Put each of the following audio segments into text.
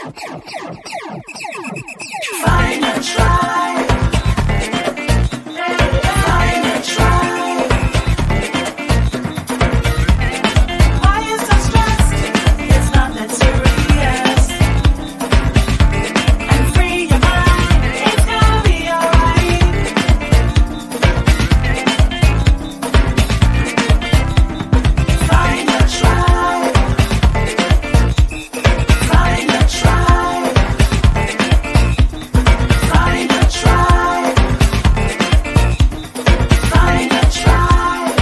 Find a tribe. Find a tribe. Why you so stressed? It's not that serious. And free your mind. It's gonna be alright. Find a tribe. Find a tribe. Find a tribe. Find a tribe.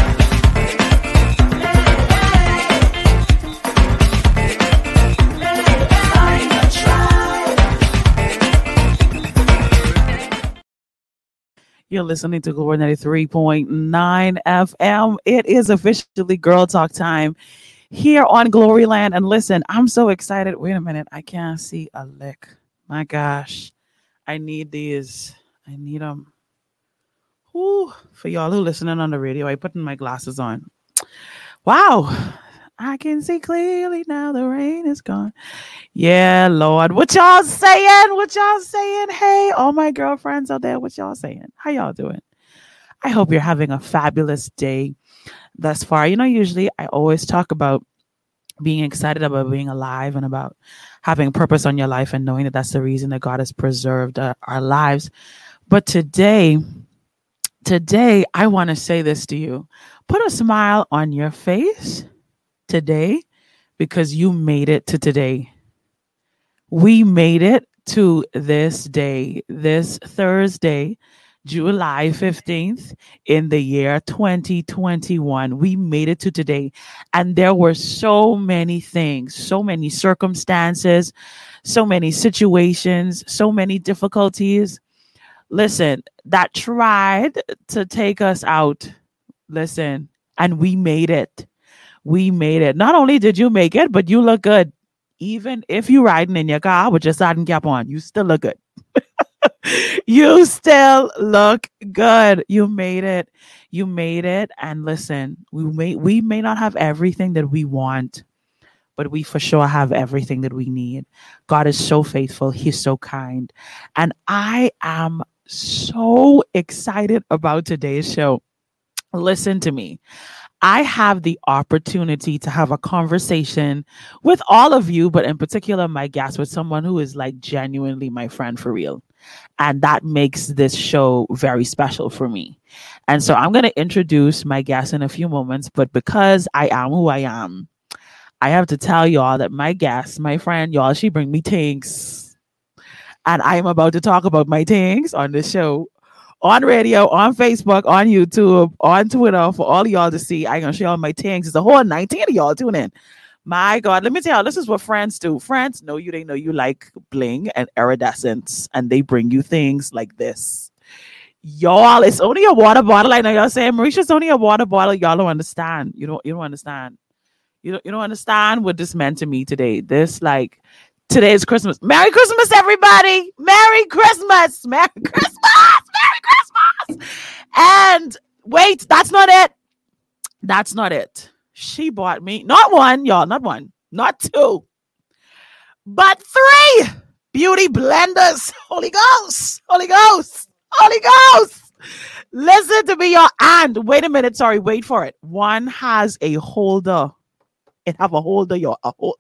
Find a tribe. You're listening to Glory 93.9 FM. It is officially Girl Talk time here on Gloryland. And listen, I'm so excited. Wait a minute. I can't see a lick. My gosh. I need these. I need them. Whew. For y'all who listening on the radio, I putting my glasses on. Wow. I can see clearly now the rain is gone. Yeah, Lord. What y'all saying? What y'all saying? Hey, all my girlfriends out there, what y'all saying? How y'all doing? I hope you're having a fabulous day thus far. You know, usually I always talk about being excited about being alive and about having purpose on your life and knowing that that's the reason that God has preserved our lives. But today, I want to say this to you. Put a smile on your face today because you made it to today. We made it to this day, this Thursday, July 15th in the year 2021. We made it to today. And there were so many things, so many circumstances, so many situations, so many difficulties. Listen, that tried to take us out. Listen, and we made it. We made it. Not only did you make it, but you look good. Even if you're riding in your car with your satin cap on, you still look good. You still look good. You made it. You made it. And listen, we may not have everything that we want, but we for sure have everything that we need. God is so faithful. He's so kind. And I am so excited about today's show. Listen to me. I have the opportunity to have a conversation with all of you, but in particular, my guest, with someone who is like genuinely my friend for real. And that makes this show very special for me. And so I'm going to introduce my guest in a few moments, but because I am who I am, I have to tell y'all that my guest, my friend, y'all, she bring me things. And I'm about to talk about my things on this show. On radio, on Facebook, on YouTube, on Twitter, for all of y'all to see. I'm going to show y'all my things. It's a whole 19 of y'all tune in. My God, let me tell you, this is what friends do. Friends know you, they know you like bling and iridescence, and they bring you things like this. Y'all, it's only a water bottle. I know y'all saying, Marisha, it's only a water bottle. Y'all don't understand. You don't understand. You don't understand what this meant to me today. Today is Christmas. Merry Christmas, everybody. Merry Christmas. Merry Christmas. Merry Christmas. And wait, that's not it. That's not it. She bought me, not one, y'all, not one, not two, but 3 beauty blenders. Holy Ghost. Holy Ghost. Holy Ghost. Listen to me, y'all. And wait a minute. Sorry. Wait for it. One has a holder. It have a holder, y'all. A holder.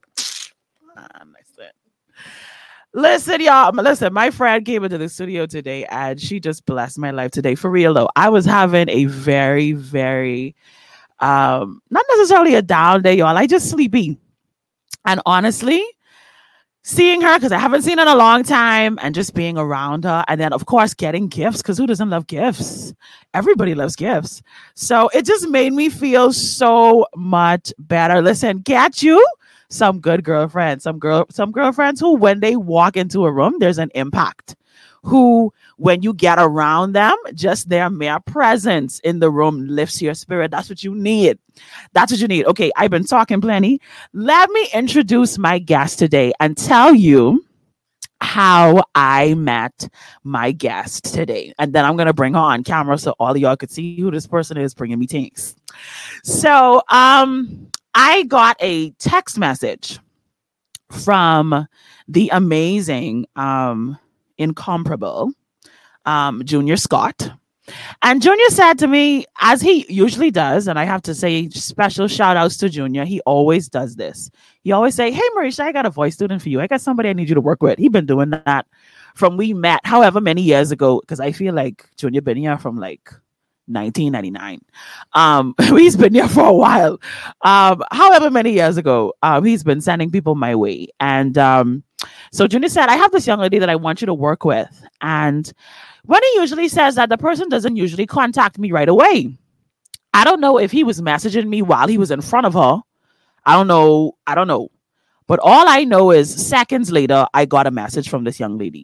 Listen, y'all. Listen, my friend came into the studio today and she just blessed my life today. For real, though. I was having a very, very, not necessarily a down day, y'all. I just sleepy. And honestly, seeing her, because I haven't seen her in a long time, and just being around her. And then, of course, getting gifts, because who doesn't love gifts? Everybody loves gifts. So it just made me feel so much better. Listen, get you some good girlfriends, some girlfriends who, when they walk into a room, there's an impact. Who, when you get around them, just their mere presence in the room lifts your spirit. That's what you need. That's what you need. Okay, I've been talking plenty. Let me introduce my guest today and tell you how I met my guest today. And then I'm going to bring her on camera so all of y'all could see who this person is bringing me things. So, I got a text message from the amazing, incomparable Junior Scott. And Junior said to me, as he usually does, and I have to say special shout outs to Junior, he always does this. He always say, hey, Marisha, I got a voice student for you. I got somebody I need you to work with. He been doing that from we met however many years ago, because I feel like Junior been here from like 1999. He's been here for a while. However many years ago, he's been sending people my way. And so Junior said, I have this young lady that I want you to work with. And when he usually says that, the person doesn't usually contact me right away. I don't know if he was messaging me while he was in front of her. I don't know. But all I know is seconds later, I got a message from this young lady.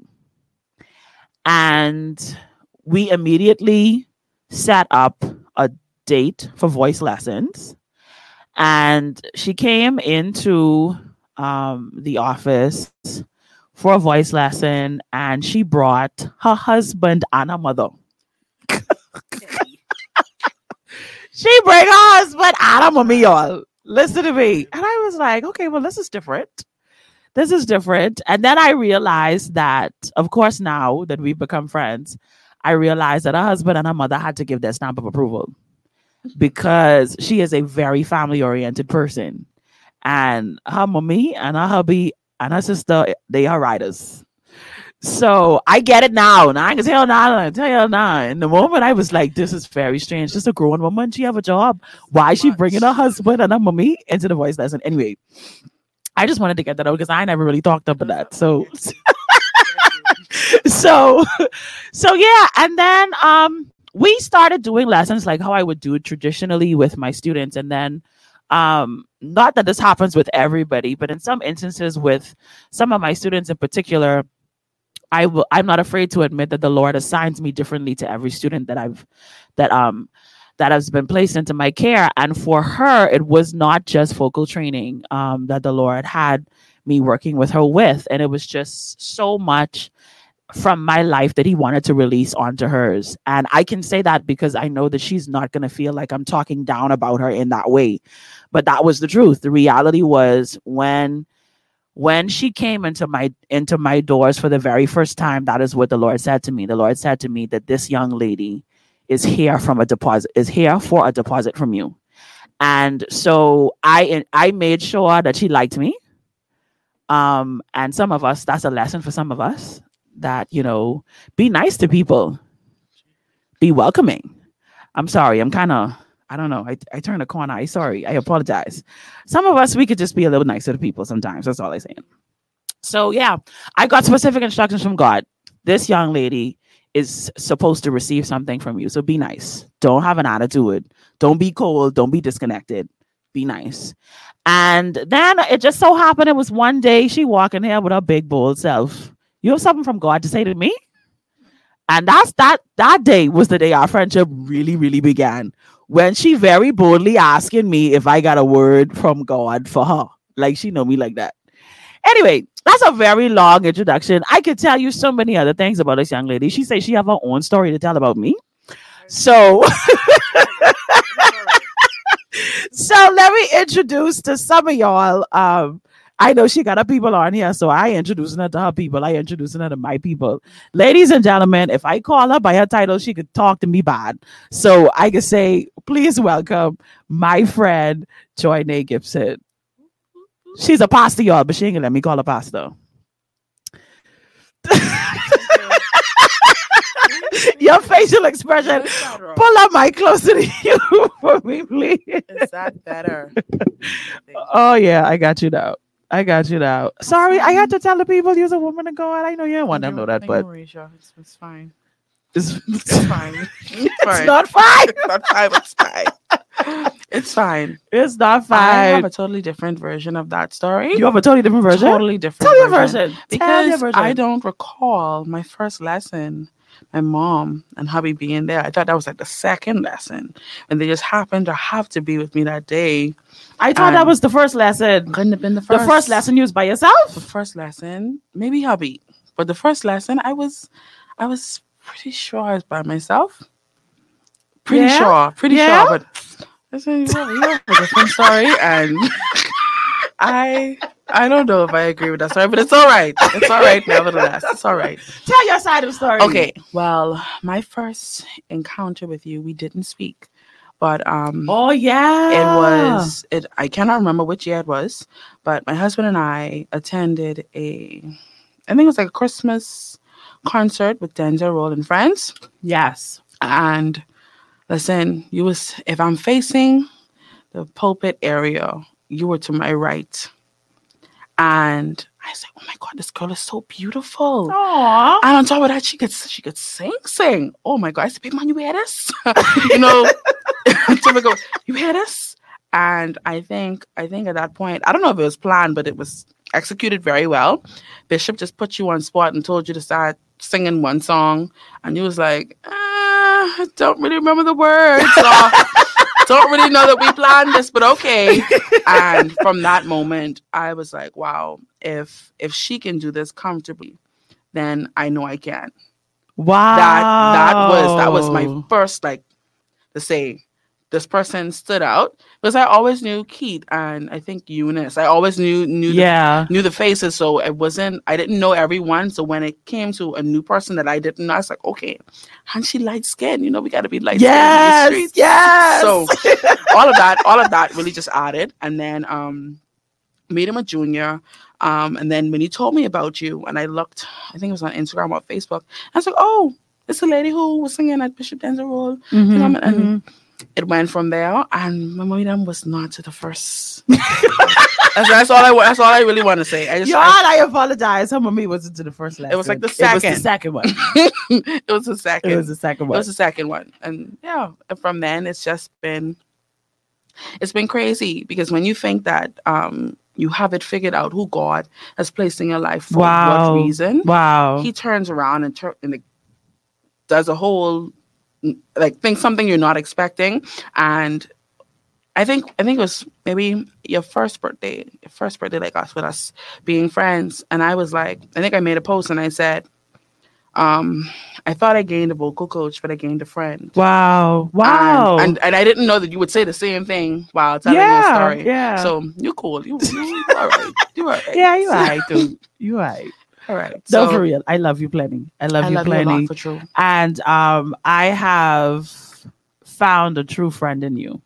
And we immediately set up a date for voice lessons. And she came into the office for a voice lesson, and she brought her husband and her mother. She bring her husband and her mommy, y'all. Listen to me. And I was like, okay, well, this is different. This is different. And then I realized that, of course, now that we've become friends, I realized that her husband and her mother had to give their stamp of approval because she is a very family-oriented person. And her mommy and her hubby and her sister, they are writers. So I get it now. Now I can tell you now. In the moment, I was like, this is very strange. Just a grown woman. She have a job. Why is she bringing her husband and her mommy into the voice lesson? Anyway, I just wanted to get that out because I never really talked about that. So, so yeah. And then we started doing lessons like how I would do it traditionally with my students. And then not that this happens with everybody, but in some instances with some of my students in particular, I'm not afraid to admit that the Lord assigns me differently to every student that has been placed into my care. And for her, it was not just vocal training that the Lord had me working with her with. And it was just so much from my life that he wanted to release onto hers. And I can say that because I know that she's not going to feel like I'm talking down about her in that way. But that was the truth. The reality was when she came into my doors for the very first time, that is what the Lord said to me. The Lord said to me that this young lady is here for a deposit from you. And so I made sure that she liked me. And some of us, that's a lesson for some of us, that, be nice to people, be welcoming. I'm sorry. I don't know. I turned a corner. I apologize. Some of us, we could just be a little nicer to people sometimes. That's all I'm saying. So yeah, I got specific instructions from God. This young lady is supposed to receive something from you. So be nice. Don't have an attitude. Don't be cold. Don't be disconnected. Be nice. And then it just so happened it was one day she walked in here with her big bold self. You have something from God to say to me? And that day was the day our friendship really, really began. When she very boldly asking me if I got a word from God for her. Like she know me like that. Anyway, that's a very long introduction. I could tell you so many other things about this young lady. She says she have her own story to tell about me. So, so let me introduce to some of y'all. I know she got her people on here, so I introducing her to her people. I introducing her to my people. Ladies and gentlemen, if I call her by her title, she could talk to me bad. So I can say, please welcome my friend, Joy Nay Gibson. She's a pastor, y'all, but she ain't gonna let me call her pastor. Your facial expression. Pull up mic closer to you for me, please. Is that better? Oh, yeah, I got you now. Sorry, I had to tell the people you're a woman of God. I know you didn't want them to know that, but Marisha, it's fine. It's fine. It's not fine. It's not fine. It's fine. It's fine. It's not I have fine. a totally different version of that story. You have a totally different version? Totally different. Tell your version. Tell Because your version. I don't recall my first lesson, my mom and hubby being there. I thought that was like the second lesson. And they just happened to have to be with me that day. I thought that was the first lesson. Couldn't have been the first. The first lesson you was by The yourself? first lesson, maybe hubby. But the first lesson, I was pretty sure I was by myself. Pretty Yeah? sure. But listen, you have a different story. And I I don't know if I agree with that story, but it's all right. It's all right, nevertheless. It's all right. Tell your side of the story. Okay, well, my first encounter with you, we didn't speak, but Oh yeah. I cannot remember which year it was, but my husband and I attended I think it was like a Christmas concert with Denzel Roll and friends. Yes. And listen, if I'm facing the pulpit area, you were to my right. And I said, "Oh my God, this girl is so beautiful." Aww. And on top of that, she could sing. Oh my God. I said, "Big man, you hear this?" You know, typical, you hear this? And I think at that point, I don't know if it was planned, but it was executed very well. Bishop just put you on spot and told you to start singing one song. And you was like, I don't really remember the words. Or, don't really know that we planned this, but okay. And from that moment, I was like, wow, if she can do this comfortably, then I know I can. Wow. That was my first, like, to say, this person stood out, because I always knew Keith and I think Eunice. I always knew the faces, so I didn't know everyone. So when it came to a new person that I didn't know, I was like, okay, and she light skin, we got to be light skin in the streets. Yes. So all of that really just added. And then made him a junior. And then when he told me about you, and I looked, I think it was on Instagram or Facebook, I was like, oh, it's the lady who was singing at Bishop Denzel Roll. And it went from there, and my mom was not the first. that's all I really want to say. I apologize. Some of me wasn't to the first lesson. It was like the second. It was the second one. It was the second. It was the second one. It was the second one, and yeah. From then, it's been crazy, because when you think that you have it figured out who God has placed in your life for what reason, He turns around and does a whole, like, think something you're not expecting. And I think it was maybe your first birthday like us, with us being friends. And I was like, I think I made a post and I said, I thought I gained a vocal coach, but I gained a friend. Wow. And I didn't know that you would say the same thing while telling your story. Yeah. So you're cool. You all right. You all right. Yeah, you all right, dude. You all right. All right. No, for real. I love you plenty. I love you plenty. You a lot, for true. And I have found a true friend in you.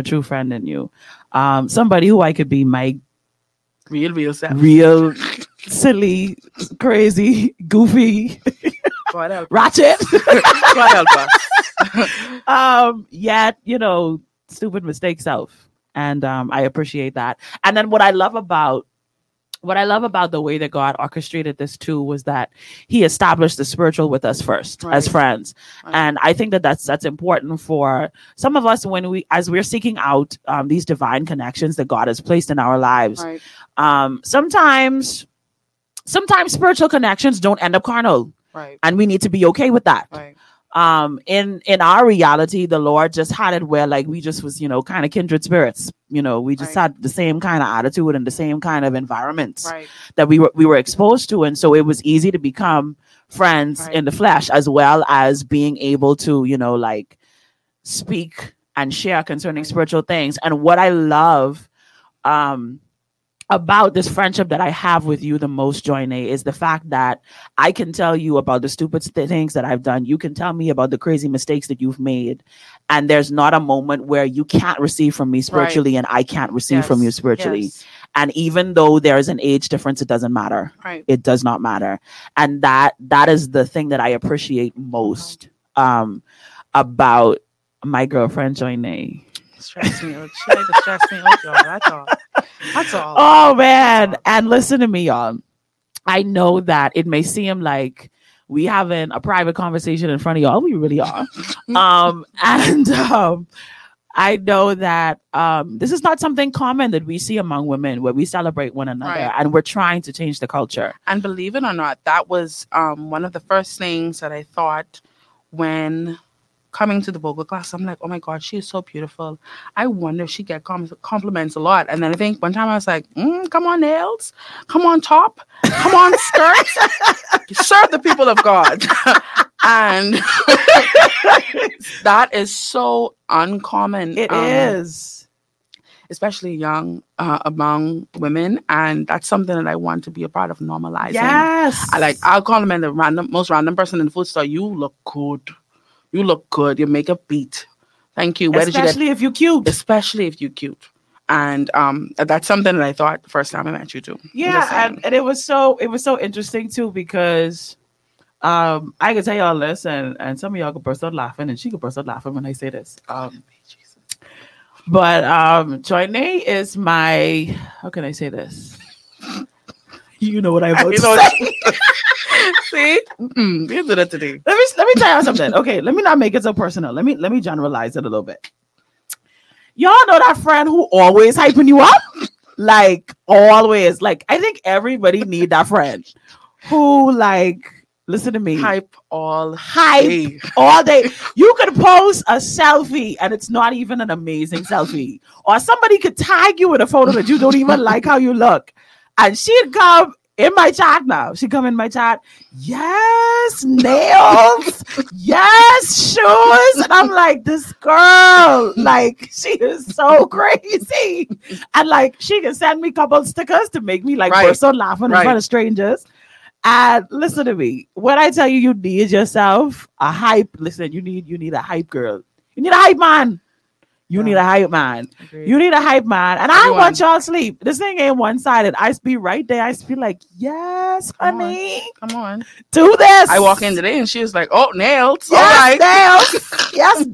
Somebody who I could be my real self. Real silly, crazy, goofy, ratchet. God help us. Yet, stupid mistake self. And I appreciate that. And then what I love about the way that God orchestrated this too was that He established the spiritual with us first as friends. Right. And I think that that's important for some of us as we're seeking out these divine connections that God has placed in our lives. Right. Sometimes spiritual connections don't end up carnal. Right. And we need to be okay with that. Right. In our reality, the Lord just had it where, like, we just was, kind of kindred spirits. We just had the same kind of attitude and the same kind of environments that we were exposed to. And so it was easy to become friends in the flesh, as well as being able to, like, speak and share concerning spiritual things. And what I love, about this friendship that I have with you the most, Joyne, is the fact that I can tell you about the stupid things that I've done. You can tell me about the crazy mistakes that you've made. And there's not a moment where you can't receive from me spiritually and I can't receive from you spiritually. Yes. And even though there's an age difference, it doesn't matter. Right. It does not matter. And that is the thing that I appreciate most about my girlfriend, Joyne. Stress me out. She like to stress me out, y'all. That's all. Oh, man. And listen to me, y'all. I know that it may seem like we having a private conversation in front of y'all. We really are. I know that this is not something common that we see among women, where we celebrate one another, and we're trying to change the culture. And believe it or not, that was one of the first things that I thought when coming to the vocal class. I'm like, oh my God, she is so beautiful. I wonder if she get compliments a lot. And then I think one time I was like, come on, nails, come on, top, come on, skirts, serve the people of God. And that is so uncommon. It is. especially young, among women, and that's something that I want to be a part of normalizing. Yes. I'll compliment the most random person in the food store. You look good. You look good. Your makeup beat. Thank you. Where did you get? Especially if you're cute. Especially if you're cute. And that's something that I thought the first time I met you too. Yeah, and it was so interesting too because I could tell y'all this and some of y'all could burst out laughing and she could burst out laughing when I say this. But Joy is my, how can I say this? You know what I'm about to say. See? You did it today. Let me tell you something. Okay, let me not make it so personal. Let me generalize it a little bit. Y'all know that friend who always hyping you up? Like always. Like I think everybody need that friend who like listen to me. Hype all day. You could post a selfie and it's not even an amazing selfie. Or somebody could tag you in a photo that you don't even like how you look. And she'd come in my chat now. She'd come in my chat. Yes, nails. Yes, shoes. And I'm like, this girl, like, she is so crazy. And like, she can send me a couple stickers to make me like burst out laughing in front of strangers. And listen to me. When I tell you, you need yourself a hype. Listen, you need a hype girl. You need a hype man. You need a hype man. Agreed. You need a hype man. And I don't want y'all sleep. This thing ain't one-sided. I be right there. I be like, yes, honey. Come on. Do this. I walk in today and she was like, oh, nails. Yes, nails. Yes,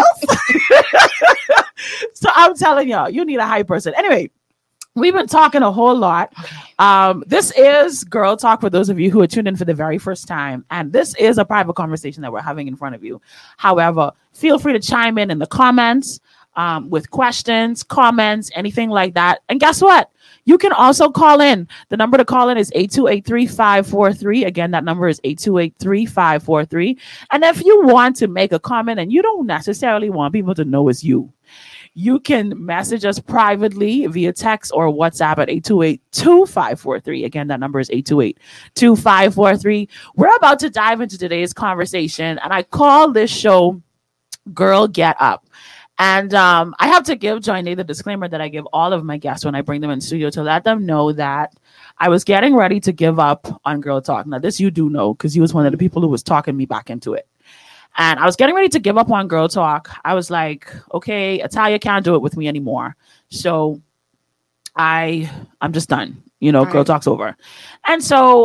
nails. So I'm telling y'all, you need a hype person. Anyway, we've been talking a whole lot. This is Girl Talk for those of you who are tuned in for the very first time. And this is a private conversation that we're having in front of you. However, feel free to chime in the comments with questions, comments, anything like that. And guess what? You can also call in. The number to call in is 828-3543. Again, that number is 828-3543. And if you want to make a comment and you don't necessarily want people to know it's you, you can message us privately via text or WhatsApp at 828-2543. Again, that number is 828-2543. We're about to dive into today's conversation, and I call this show Girl Get Up. And I have to give Johnny the disclaimer that I give all of my guests when I bring them in studio to let them know that I was getting ready to give up on Girl Talk. Now, this you do know because you was one of the people who was talking me back into it. And I was getting ready to give up on Girl Talk. I was like, okay, Italia can't do it with me anymore. So I'm just done. Girl Talk's over. And so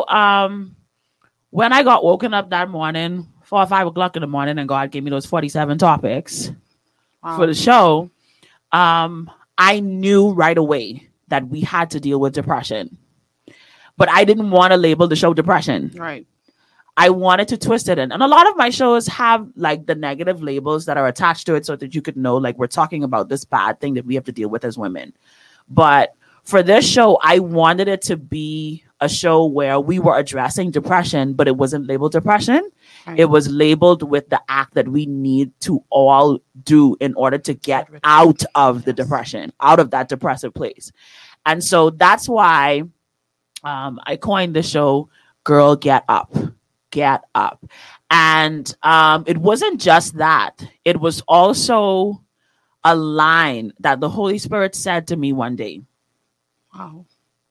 when I got woken up that morning, 4 or 5 o'clock in the morning, and God gave me those 47 topics for the show, I knew right away that we had to deal with depression. But I didn't want to label the show depression. Right. I wanted to twist it in. And a lot of my shows have like the negative labels that are attached to it so that you could know, like, we're talking about this bad thing that we have to deal with as women. But for this show, I wanted it to be a show where we were addressing depression, but it wasn't labeled depression. Right. It was labeled with the act that we need to all do in order to get out of the depression, out of that depressive place. And so that's why I coined the show Girl Get Up. Get Up. And it wasn't just that. It was also a line that the Holy Spirit said to me one day. Wow.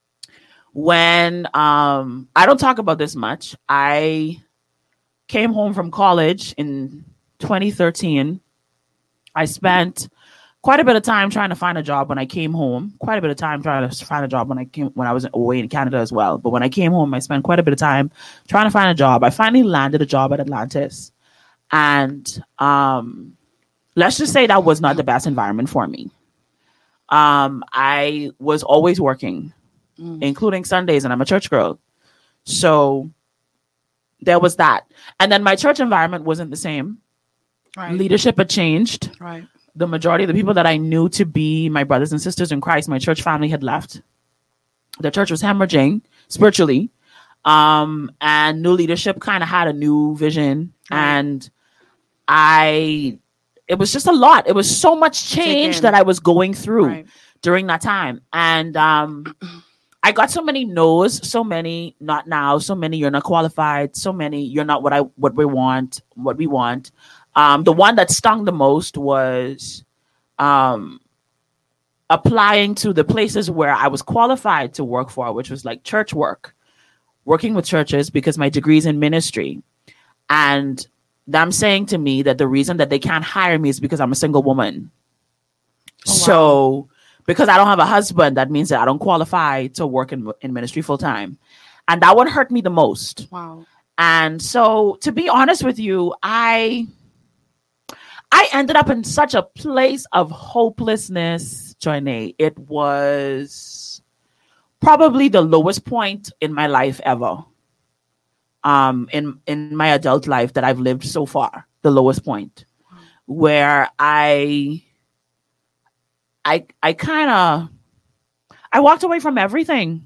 When I don't talk about this much. I came home from college in 2013. I spent quite a bit of time trying to find a job when I came home. Quite a bit of time trying to find a job when I was away in Canada as well. But when I came home, I spent quite a bit of time trying to find a job. I finally landed a job at Atlantis. And let's just say that was not the best environment for me. I was always working, including Sundays, and I'm a church girl. So there was that. And then my church environment wasn't the same. Right. Leadership had changed. Right. The majority of the people that I knew to be my brothers and sisters in Christ, my church family had left. The church was hemorrhaging spiritually. And new leadership kind of had a new vision. Right. And it was just a lot. It was so much change that I was going through during that time. And I got so many no's, so many not now, so many you're not qualified, so many you're not what we want. The one that stung the most was applying to the places where I was qualified to work for, which was like church work, working with churches because my degree's in ministry. And them saying to me that the reason that they can't hire me is because I'm a single woman. Oh, wow. So because I don't have a husband, that means that I don't qualify to work in ministry full time. And that one hurt me the most. Wow. And so, to be honest with you, I ended up in such a place of hopelessness, Joyne. It was probably the lowest point in my life ever. In my adult life that I've lived so far, the lowest point, where I walked away from everything.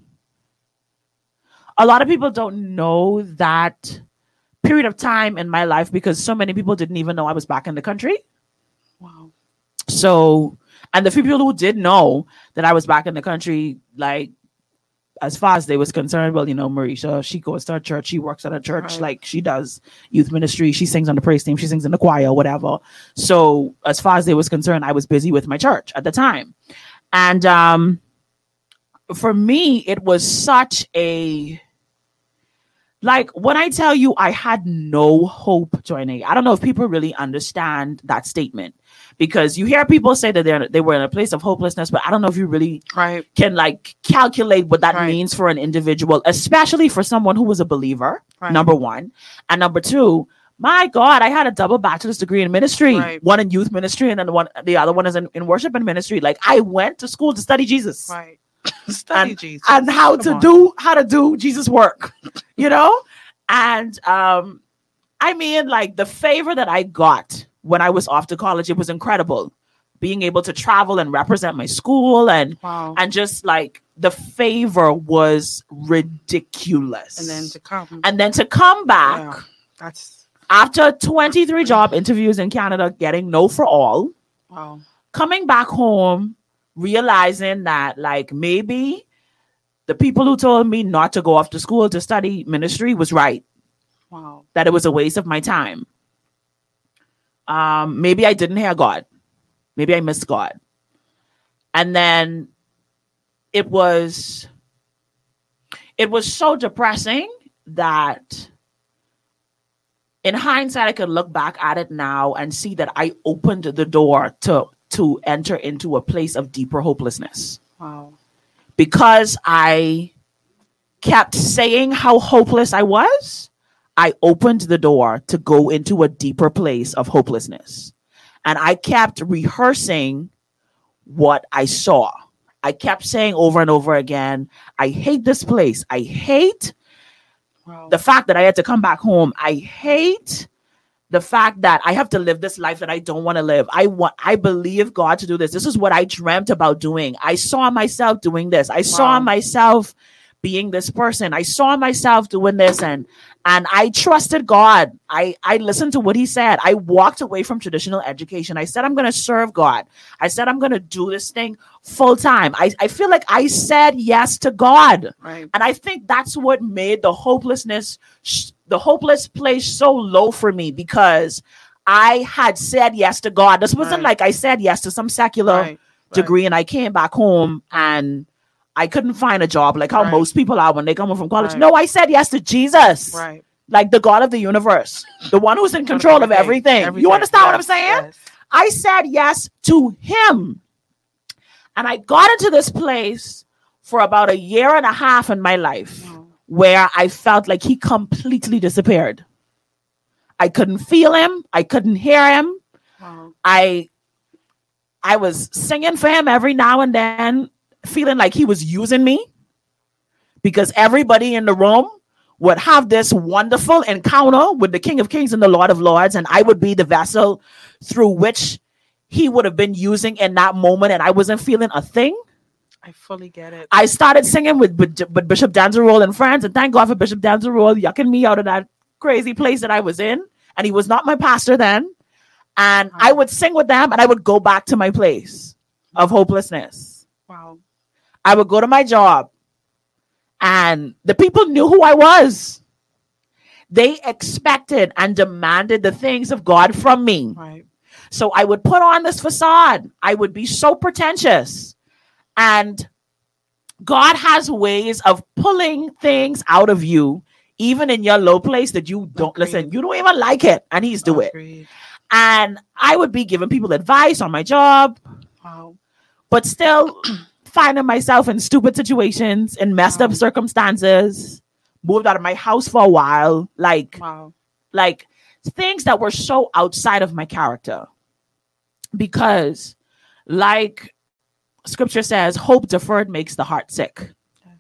A lot of people don't know that period of time in my life because so many people didn't even know I was back in the country. Wow. So, and the few people who did know that I was back in the country, like, as far as they was concerned, well, Marisha, she goes to a church, she works at a church, Right. like she does youth ministry, she sings on the praise team, she sings in the choir, whatever. So as far as they was concerned, I was busy with my church at the time. And for me, it was such a, like, when I tell you I had no hope, Joyne, I don't know if people really understand that statement, because you hear people say that they were in a place of hopelessness, but I don't know if you really Right. can like calculate what that Right. means for an individual, especially for someone who was a believer, Right. number one. And number two, my God, I had a double bachelor's degree in ministry, Right. one in youth ministry, and then the other one is in worship and ministry. Like, I went to school to study Jesus. Right. Study And, Jesus. and how Come to do Jesus work, And I mean, like, the favor that I got when I was off to college, it was incredible. Being able to travel and represent my school and Wow. and just like the favor was ridiculous. And then to come. And then to come back Yeah. That's after 23 job interviews in Canada, getting no for all, wow. coming back home, realizing that like maybe the people who told me not to go off to school to study ministry was right, Wow. that it was a waste of my time. Maybe I didn't hear God. Maybe I missed God. And then it was so depressing that in hindsight, I could look back at it now and see that I opened the door to enter into a place of deeper hopelessness. Wow. Because I kept saying how hopeless I was, I opened the door to go into a deeper place of hopelessness. And I kept rehearsing what I saw. I kept saying over and over again, I hate this place. I hate Wow. the fact that I had to come back home. I hate the fact that I have to live this life that I don't want to live. I believe God to do this. This is what I dreamt about doing. I saw myself doing this. I saw Wow. myself being this person. I saw myself doing this, and I trusted God. I listened to what he said. I walked away from traditional education. I said, I'm going to serve God. I said, I'm going to do this thing full time. I feel like I said yes to God. Right. And I think that's what made the hopeless place so low for me, because I had said yes to God. This wasn't Right. like I said yes to some secular Right. degree and I came back home and I couldn't find a job like how Right. most people are when they come home from college. Right. No, I said yes to Jesus. Right. Like the God of the universe, the one who's in control of everything. You understand what I'm saying? Yes. I said yes to him. And I got into this place for about a year and a half in my life Wow. where I felt like he completely disappeared. I couldn't feel him. I couldn't hear him. Wow. I was singing for him every now and then, feeling like he was using me, because everybody in the room would have this wonderful encounter with the King of Kings and the Lord of Lords, and I would be the vessel through which he would have been using in that moment, and I wasn't feeling a thing. I fully get it. I started singing with Bishop Danzerole and friends, and thank God for Bishop Danzerole yucking me out of that crazy place that I was in, and he was not my pastor then. And I would sing with them, and I would go back to my place of hopelessness. Wow. I would go to my job, and the people knew who I was. They expected and demanded the things of God from me. Right. So I would put on this facade. I would be so pretentious. And God has ways of pulling things out of you, even in your low place that you don't listen. You don't even like it, and He's doing it. Agreed. And I would be giving people advice on my job, Wow. but still finding myself in stupid situations, in messed up circumstances. Moved out of my house for a while, like things that were so outside of my character. Because, like Scripture says, hope deferred makes the heart sick. Yes.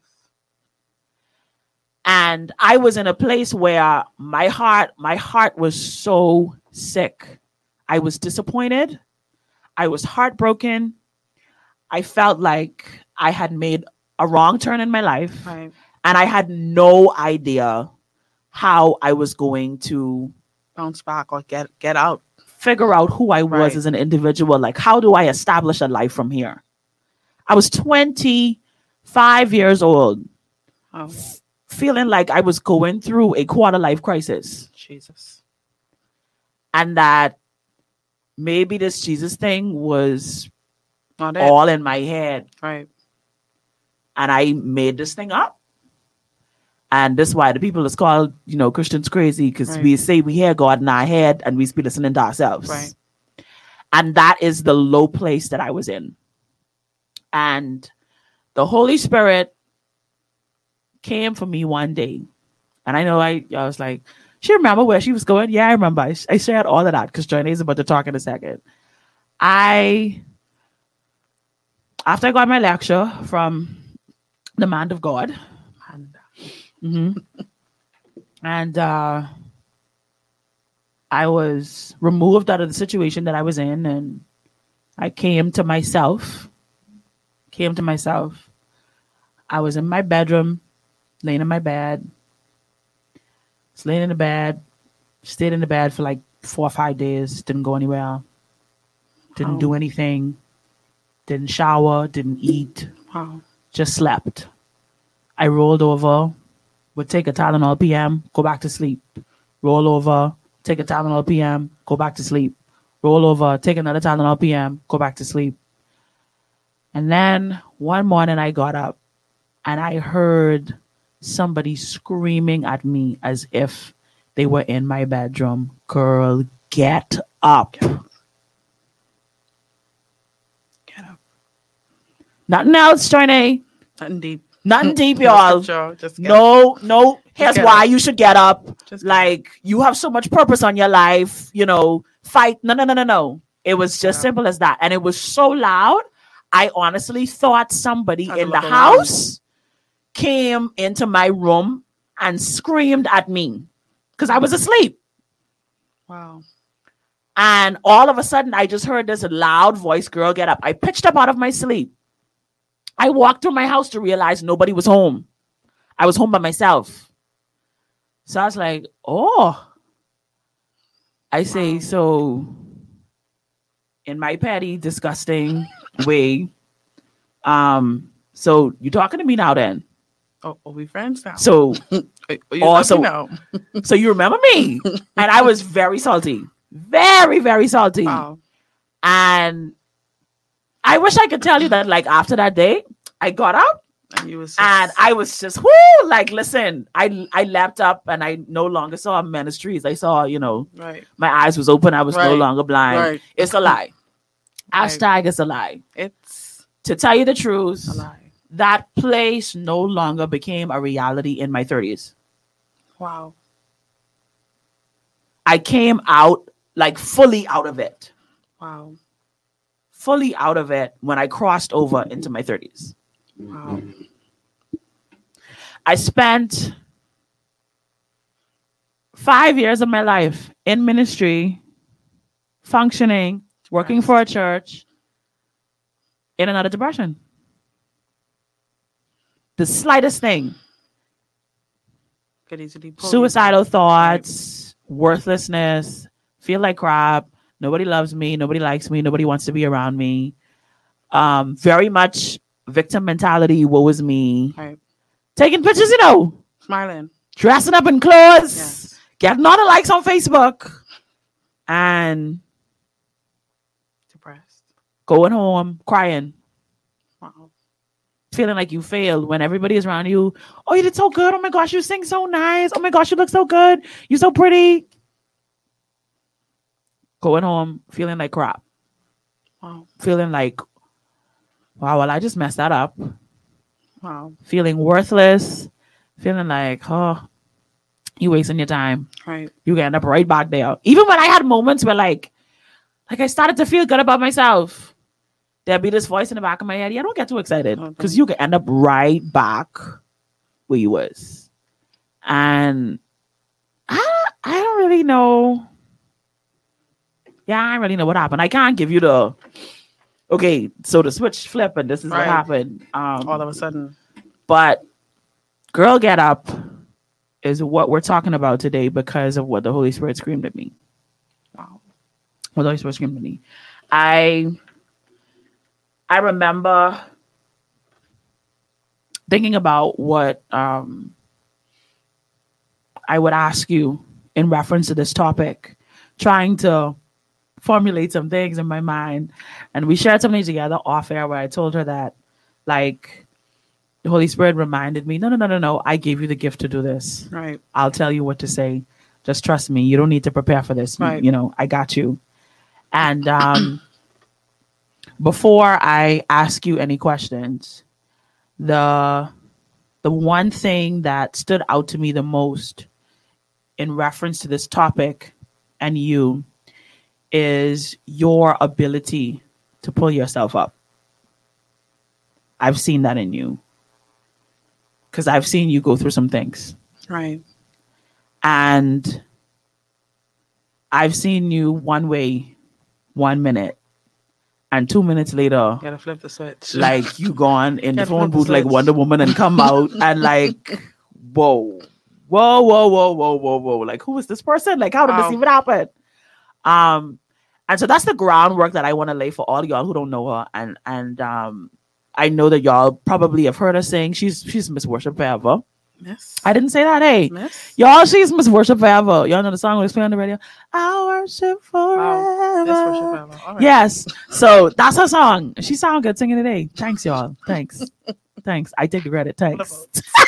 And I was in a place where my heart was so sick. I was disappointed. I was heartbroken. I felt like I had made a wrong turn in my life. Right. And I had no idea how I was going to Bounce back or get out. figure out who I was Right. as an individual. Like, how do I establish a life from here? I was 25 years old, Oh, feeling like I was going through a quarter life crisis. Jesus. And that maybe this Jesus thing was Not it. all in my head. Right. And I made this thing up. And that's why the people is called, Christians crazy, because Right. we say we hear God in our head and we be listening to ourselves. Right. And that is the low place that I was in. And the Holy Spirit came for me one day. And I know I was like, she remember where she was going? Yeah, I remember. I shared all of that because Johnny is about to talk in a second. After I got my lecture from the man of God, and I was removed out of the situation that I was in, and I came to myself. I was in my bedroom, laying in my bed. Just laying in the bed, stayed in the bed for like 4 or 5 days, didn't go anywhere, didn't do anything, didn't shower, didn't eat, Wow. just slept. I rolled over, would take a Tylenol PM, go back to sleep. Roll over, take a Tylenol PM, go back to sleep. Roll over, take another Tylenol PM, go back to sleep. And then one morning I got up and I heard somebody screaming at me as if they were in my bedroom. Girl, get up. Get up. Nothing else, Johnny. Nothing deep. Nothing deep, No y'all. scripture, just get up. No. Here's get why up. you should get up. Just get Like, you have so much purpose on your life, fight. No. It was just Yeah. simple as that. And it was so loud. I honestly thought somebody Had to in the look around. house came into my room and screamed at me because I was asleep. Wow. And all of a sudden, I just heard this loud voice, girl, get up. I pitched up out of my sleep. I walked through my house to realize nobody was home. I was home by myself. So I was like, oh. I say, Wow. so in my petty, disgusting way, so you talking to me now then? Oh, are we friends now? So Are you also- talking now? so you remember me? And I was very salty. Very, very salty. Wow. And I wish I could tell you that, like, after that day, I got up And you was and I was just, like, listen, I leapt up and I no longer saw ministries. I saw, right. my eyes was open. I was no Right. longer blind. Right. It's a lie. Right. Hashtag it's a lie. It's To tell you the truth, a lie. that place no longer became a reality in my 30s. Wow. I came out, like, fully out of it. Wow. Fully out of it when I crossed over into my 30s. Wow. I spent 5 years of my life in ministry, functioning, working for a church, in another depression. The slightest thing, Could easily pull you suicidal back. thoughts, worthlessness, feel like crap, nobody loves me, nobody likes me, nobody wants to be around me. Very much victim mentality, woe is me. Right. Taking pictures, Smiling. dressing up in clothes, Yes. getting all the likes on Facebook, and Depressed. going home crying. Wow. feeling like you failed when everybody is around you. Oh, you did so good. Oh my gosh, you sing so nice. Oh my gosh, you look so good. You're so pretty. Going home feeling like crap. Wow. Feeling like, wow, well, I just messed that up. Wow. Feeling worthless. Feeling like, oh, you wasting your time. Right. You can end up right back there. Even when I had moments where like I started to feel good about myself, there'd be this voice in the back of my head. Yeah, don't get too excited because you can end up right back where you was. And I don't really know. Yeah, I don't really know what happened. I can't give you the okay. So the switch flip and this is what Right. happened. All of a sudden. But Girl Get Up is what we're talking about today because of what the Holy Spirit screamed at me. Wow. What the Holy Spirit screamed at me. I remember thinking about what I would ask you in reference to this topic, trying to formulate some things in my mind. And we shared something together off air where I told her that, like, the Holy Spirit reminded me, no. I gave you the gift to do this. Right. I'll tell you what to say. Just trust me. You don't need to prepare for this. Right. You know, I got you. And before I ask you any questions, the one thing that stood out to me the most in reference to this topic and you is your ability to pull yourself up. I've seen that in you because I've seen you go through some things. Right. And I've seen you one way, 1 minute, and 2 minutes later, Gotta flip the switch. like you gone in the Gotta phone flip the booth like switch. Wonder Woman and come out and like, whoa. Like, who is this person? Like, how did this Wow. even happen? And so that's the groundwork that I want to lay for all y'all who don't know her. And I know that y'all probably have heard her sing. She's Miss Worship Forever. Miss. I didn't say that, hey. Miss. Y'all, she's Miss Worship Forever. Y'all know the song was playing on the radio. I worship forever. Wow. Miss Worship Forever. All right. Yes. So that's her song. She sound good singing today. Thanks, y'all. Thanks. Thanks. I take the credit. Thanks.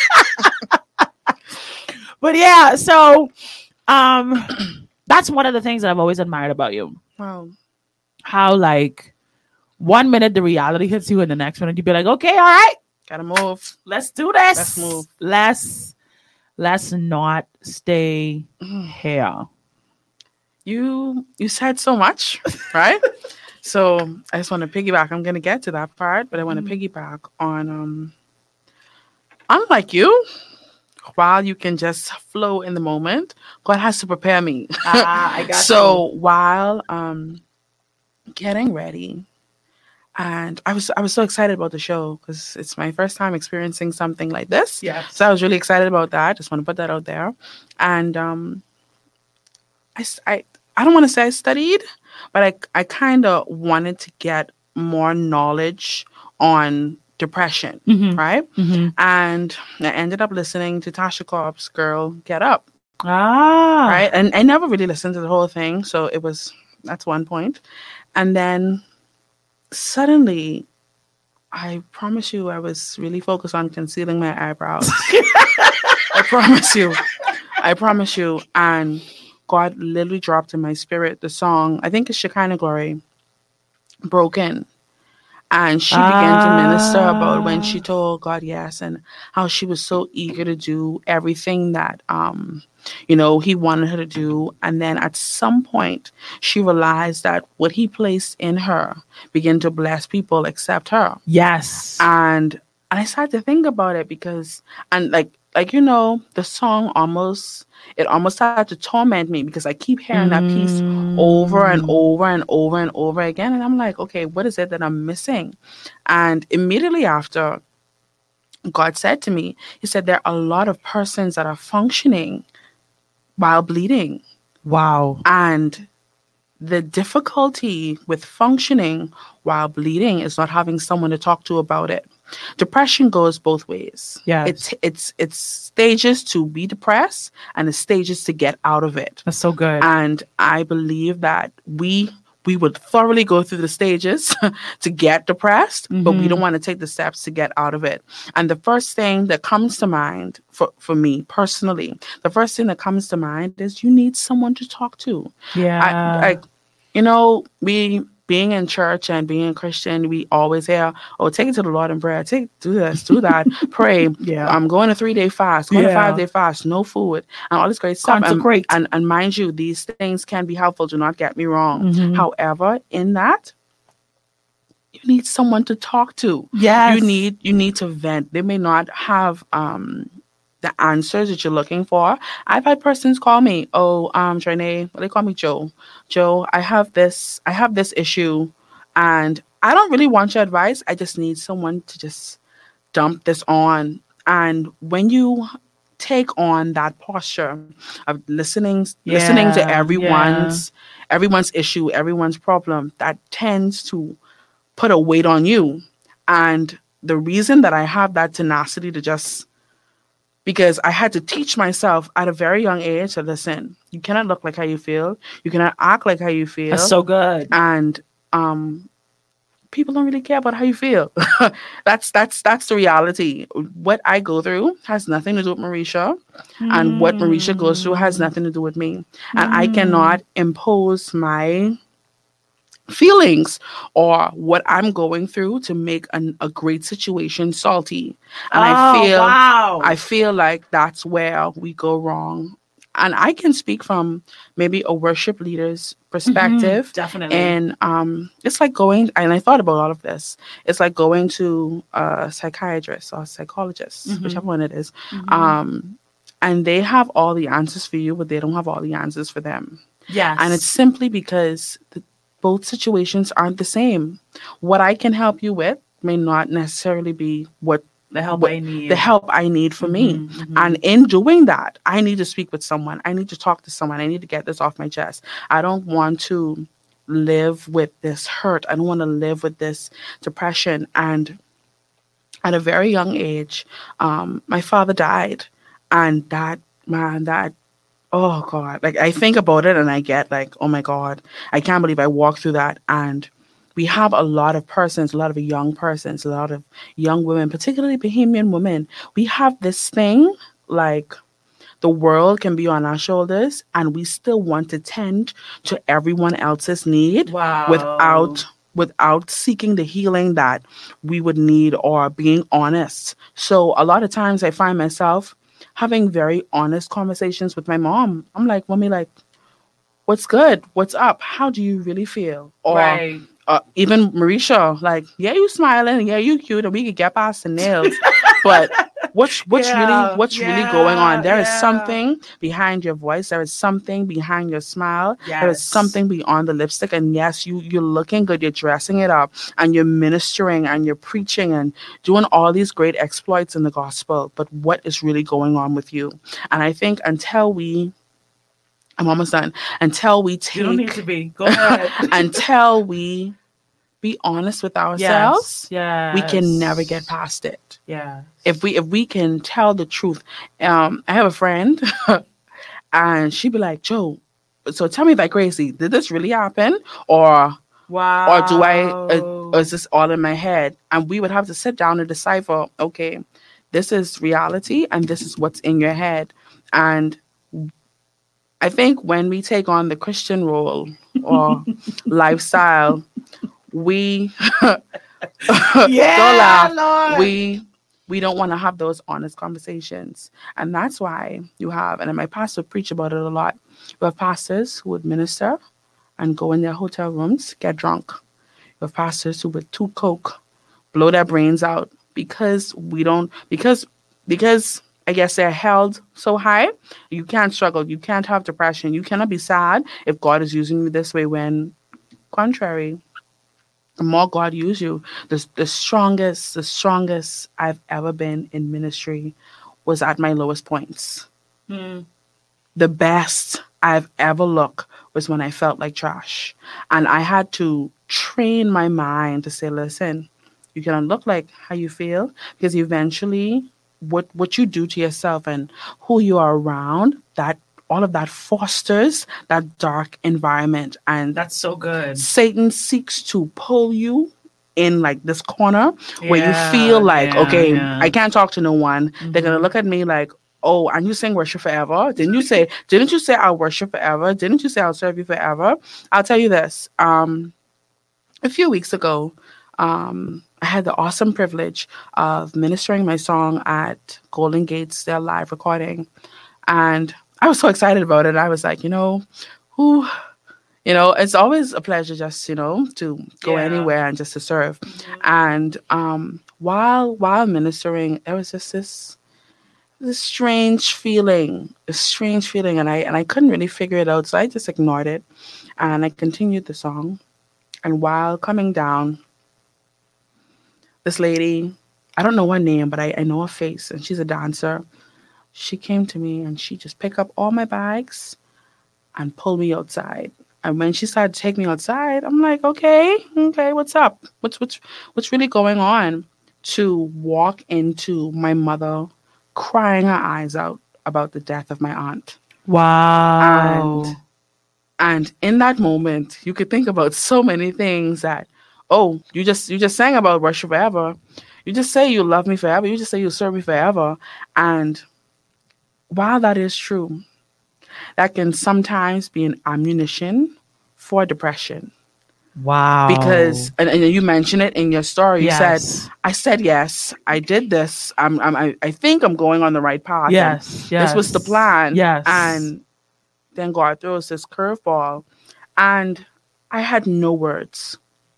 But yeah, so that's one of the things that I've always admired about you. Wow. How like 1 minute the reality hits you and the next minute you be like, okay, all right, Gotta move. let's do this. Let's move. Let's not stay here. You said so much, right? So I just want to piggyback. I'm gonna get to that part, but I want to piggyback on unlike you, while you can just flow in the moment, God has to prepare me. I got So while getting ready, and I was so excited about the show because it's my first time experiencing something like this. Yeah. So I was really excited about that. Just want to put that out there. And I don't want to say I studied, but I kind of wanted to get more knowledge on depression, right? And I ended up listening to Tasha Cobb's Girl Get Up, right? And I never really listened to the whole thing, so that's one point. And then suddenly, I promise you, I was really focused on concealing my eyebrows. I promise you. And God literally dropped in my spirit the song, I think it's Shekinah Glory, Broken. And she began to minister about when she told God yes, and how she was so eager to do everything that, he wanted her to do. And then at some point, she realized that what he placed in her began to bless people except her. Yes. And I started to think about it because, and the song almost started to torment me because I keep hearing that piece over and over and over and over again. And I'm like, okay, what is it that I'm missing? And immediately after, God said to me, he said, there are a lot of persons that are functioning while bleeding. Wow. And the difficulty with functioning while bleeding is not having someone to talk to about it. Depression goes both ways. Yes. It's stages to be depressed and the stages to get out of it. That's so good. And I believe that we we would thoroughly go through the stages to get depressed, but we don't want to take the steps to get out of it. And the first thing that comes to mind for me personally, the first thing that comes to mind is you need someone to talk to. Yeah. We being in church and being Christian, we always hear, "Oh, take it to the Lord in prayer. Do this, do that, pray. Yeah. I'm going a 3-day fast, going a Yeah. 5-day fast, no food, and all this great stuff." Consecrate. And mind you, these things can be helpful. Do not get me wrong. Mhm. However, in that, you need someone to talk to. Yes. You need to vent. They may not have the answers that you're looking for. I've had persons call me, Trinae, they call me Joe. Joe, I have this issue and I don't really want your advice. I just need someone to just dump this on. And when you take on that posture of listening to Yeah. everyone's issue, everyone's problem, that tends to put a weight on you. And the reason that I have that tenacity to just, because I had to teach myself at a very young age to listen. You cannot look like how you feel. You cannot act like how you feel. That's so good. And people don't really care about how you feel. That's the reality. What I go through has nothing to do with Marisha, and what Marisha goes through has nothing to do with me. And I cannot impose my feelings or what I'm going through to make a great situation salty. And I feel like that's where we go wrong. And I can speak from maybe a worship leader's perspective. Definitely. And it's like going, and I thought about all of this. It's like going to a psychiatrist or psychologist, whichever one it is. And they have all the answers for you, but they don't have all the answers for them. Yes. And it's simply because both situations aren't the same. What I can help you with may not necessarily be the help I need for me. And in doing that, I need to speak with someone. I need to talk to someone. I need to get this off my chest. I don't want to live with this hurt. I don't want to live with this depression. And at a very young age, my father died. And that, oh God, like I think about it and I get like, oh my God, I can't believe I walked through that. And we have a lot of persons, a lot of young persons, a lot of young women, particularly Bahamian women. We have this thing like the world can be on our shoulders and we still want to tend to everyone else's need without seeking the healing that we would need or being honest. So a lot of times I find myself having very honest conversations with my mom. I'm like, Mommy, like, what's good? What's up? How do you really feel? Or even Marisha, like, yeah, you smiling, yeah, you cute, and we could get past the nails. But what's really going on? There is something behind your voice. There is something behind your smile. Yes. There is something beyond the lipstick. And yes, you're looking good. You're dressing it up, and you're ministering, and you're preaching, and doing all these great exploits in the gospel. But what is really going on with you? And I think I'm almost done. Until we take... You don't need to be. Go ahead. Until we be honest with ourselves, yes. we can never get past it. Yeah. If we can tell the truth. I have a friend and she'd be like, Joe, so tell me if I'm crazy. Did this really happen? Or do or is this all in my head? And we would have to sit down and decipher, okay, this is reality and this is what's in your head. And I think when we take on the Christian role or lifestyle, we don't laugh. Lord. We don't want to have those honest conversations. And that's why you have, and my pastor preach about it a lot, you have pastors who would minister and go in their hotel rooms, get drunk. You have pastors who would toot coke, blow their brains out because I guess they're held so high. You can't struggle. You can't have depression. You cannot be sad if God is using you this way, when contrary, the more God uses you, the strongest I've ever been in ministry was at my lowest points. The best I've ever looked was when I felt like trash. And I had to train my mind to say, listen, you cannot look like how you feel, because eventually what you do to yourself and who you are around, that all of that fosters that dark environment, and That's so good. Satan seeks to pull you in like this corner where you Yeah, feel like, yeah, okay, yeah. I can't talk to no one. They're gonna look at me like, oh, and you sing worship forever? Didn't you say I'll worship forever? Didn't you say I'll serve you forever? I'll tell you this. A few weeks ago, I had the awesome privilege of ministering my song at Golden Gates, their live recording. And I was so excited about it. I was like, who, it's always a pleasure just, to go Yeah. anywhere and just to serve. And while ministering, there was just this strange feeling, and I couldn't really figure it out. So I just ignored it and I continued the song. And while coming down, this lady, I don't know her name, but I know her face, and she's a dancer. She came to me and she just picked up all my bags and pulled me outside. And when she started to take me outside, I'm like, okay, what's up? What's really going on? To walk into my mother crying her eyes out about the death of my aunt. Wow. And in that moment, you could think about so many things that, oh, you just sang about worship forever. You just say you love me forever. You just say you serve me forever. And while that is true, that can sometimes be an ammunition for depression. Wow. Because, and you mentioned it in your story, Yes. you said, I said yes, I did this. I think I'm going on the right path. Yes. And this was the plan. Yes. And then God throws this curveball, and I had no words.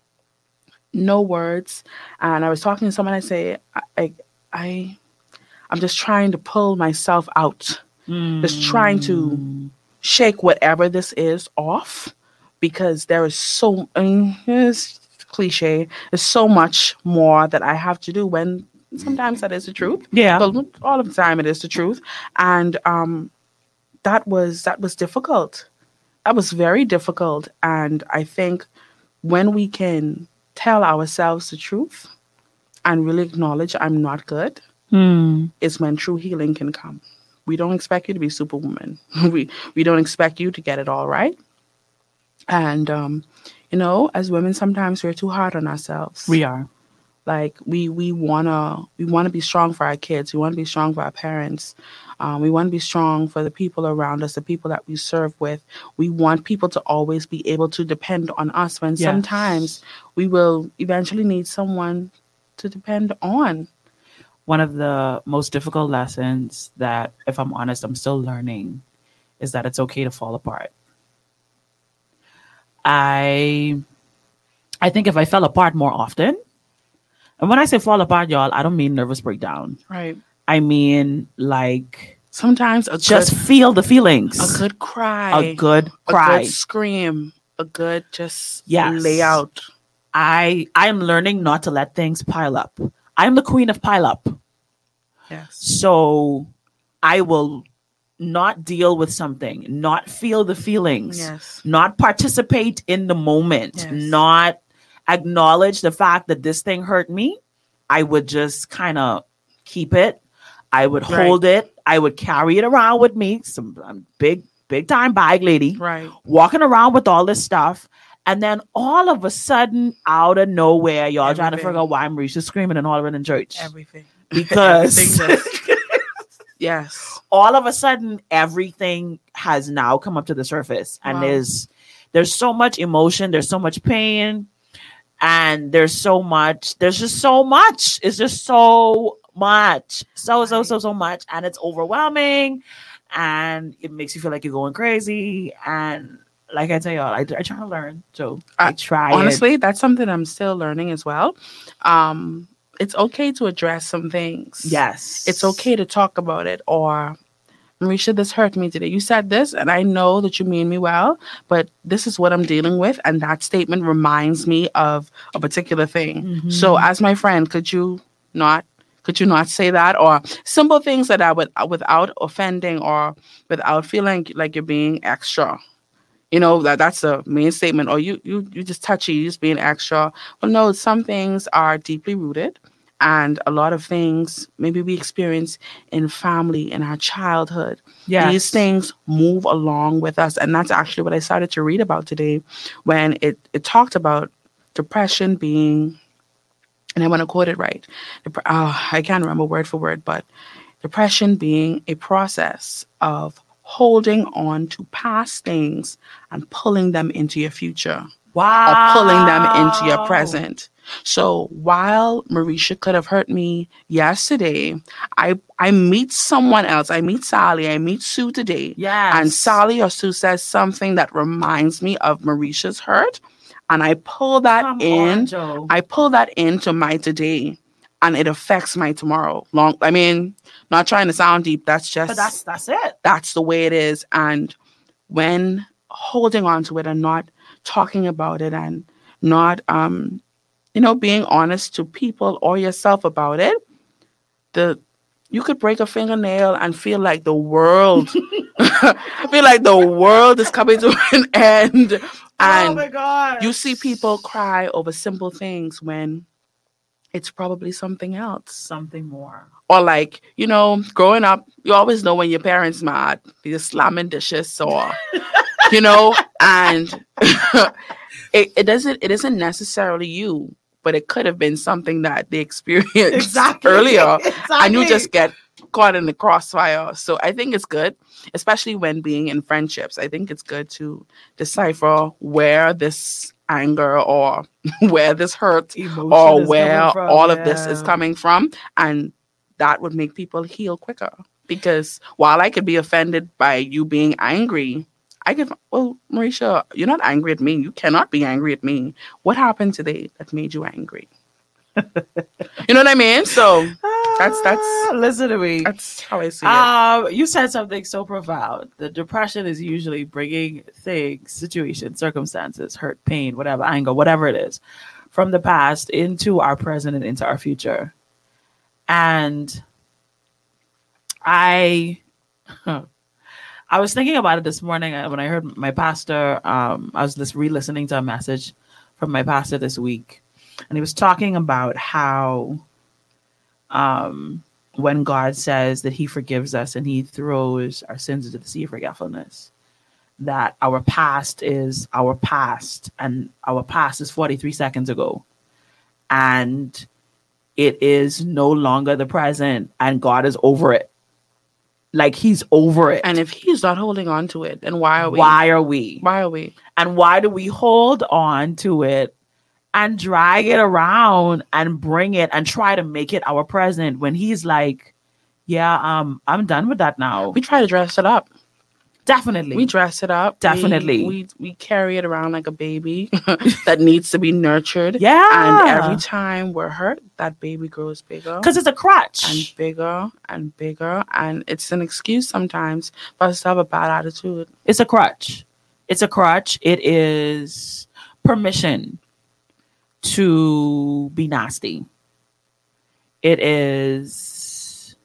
And I was talking to someone. I say, I'm just trying to pull myself out, just trying to shake whatever this is off, because there is it's cliche. There's so much more that I have to do. When sometimes that is the truth. Yeah. But all of the time it is the truth, and that was difficult. That was very difficult. And I think when we can tell ourselves the truth and really acknowledge I'm not good, is when true healing can come. We don't expect you to be Superwoman. we don't expect you to get it all right. And as women, sometimes we're too hard on ourselves. We are. Like we wanna be strong for our kids. We want to be strong for our parents. We want to be strong for the people around us, the people that we serve with. We want people to always be able to depend on us, when sometimes we will eventually need someone to depend on. One of the most difficult lessons that, if I'm honest, I'm still learning, is that it's okay to fall apart. I think if I fell apart more often, and when I say fall apart, y'all, I don't mean nervous breakdown. Right. I mean, like, sometimes just feel the feelings. A good cry. A good cry. A good scream. A good just Yes. lay out. I am learning not to let things pile up. I'm the queen of pile up. Yes. So I will not deal with something, not feel the feelings, Yes. not participate in the moment, Yes. not acknowledge the fact that this thing hurt me. I would just kind of keep it. I would hold it. I would carry it around with me. Some big time bag lady. Right. Walking around with all this stuff. And then all of a sudden, out of nowhere, y'all trying to figure out why Marisha's screaming and hollering in church. Everything. Because yes. all of a sudden, everything has now come up to the surface. And Wow. there's so much emotion. There's so much pain. And there's just so much. It's just so much. So much. And it's overwhelming. And it makes you feel like you're going crazy. And like I tell y'all, I try to learn. So I try. Honestly, that's something I'm still learning as well. It's okay to address some things. Yes. It's okay to talk about it. Or, Marisha, this hurt me today. You said this, and I know that you mean me well, but this is what I'm dealing with. And that statement reminds me of a particular thing. Mm-hmm. So as my friend, could you not say that? Or simple things that I would, without offending or without feeling like you're being extra. That's the main statement. Or you just touchy, you just being extra. Well, no, some things are deeply rooted. And a lot of things maybe we experience in family, in our childhood. Yes. These things move along with us. And that's actually what I started to read about today when it talked about depression being, and I want to quote it right. I can't remember word for word, but depression being a process of holding on to past things and pulling them into your future, Wow. or pulling them into your present. So while Marisha could have hurt me yesterday, I meet someone else. I meet Sally. I meet Sue today. Yes. And Sally or Sue says something that reminds me of Marisha's hurt. And I pull that Come in. on, Joe. I pull that into my today. And it affects my tomorrow. Not trying to sound deep. That's just But that's it. that's the way it is. And when holding on to it and not talking about it and not being honest to people or yourself about it, you could break a fingernail and feel like the world is coming to an end. Oh And my God. you see people cry over simple things when it's probably something else. Something more. Or growing up, you always know when your parents mad, they're slamming dishes or, and it isn't necessarily you, but it could have been something that they experienced earlier. And you just get caught in the crossfire. So I think it's good, especially when being in friendships. I think it's good to decipher where this anger or where this hurt Emotion or is where coming from, all of this is yeah. coming from. And that would make people heal quicker. Because while I could be offended by you being angry, Marisha, you're not angry at me. You cannot be angry at me. What happened today that made you angry? You know what I mean? So that's Listen to me. that's how I see it. You said something so profound. The depression is usually bringing things, situations, circumstances, hurt, pain, whatever, anger, whatever it is, from the past into our present and into our future. And I was thinking about it this morning when I heard my pastor. I was just re-listening to a message from my pastor this week, and he was talking about how when God says that he forgives us and he throws our sins into the sea of forgetfulness, that our past is our past, and our past is 43 seconds ago. And it is no longer the present, and God is over it. Like, he's over it. And if he's not holding on to it, then why are we? Why are we? Why are we? And why do we hold on to it and drag it around and bring it and try to make it our present when he's like, yeah, I'm done with that now. We try to dress it up. Definitely. We dress it up. Definitely. We carry it around like a baby that needs to be nurtured. Yeah. And every time we're hurt, that baby grows bigger. Because it's a crutch. And bigger and bigger. And it's an excuse sometimes for us to have a bad attitude. It's a crutch. It's a crutch. It is permission to be nasty. It is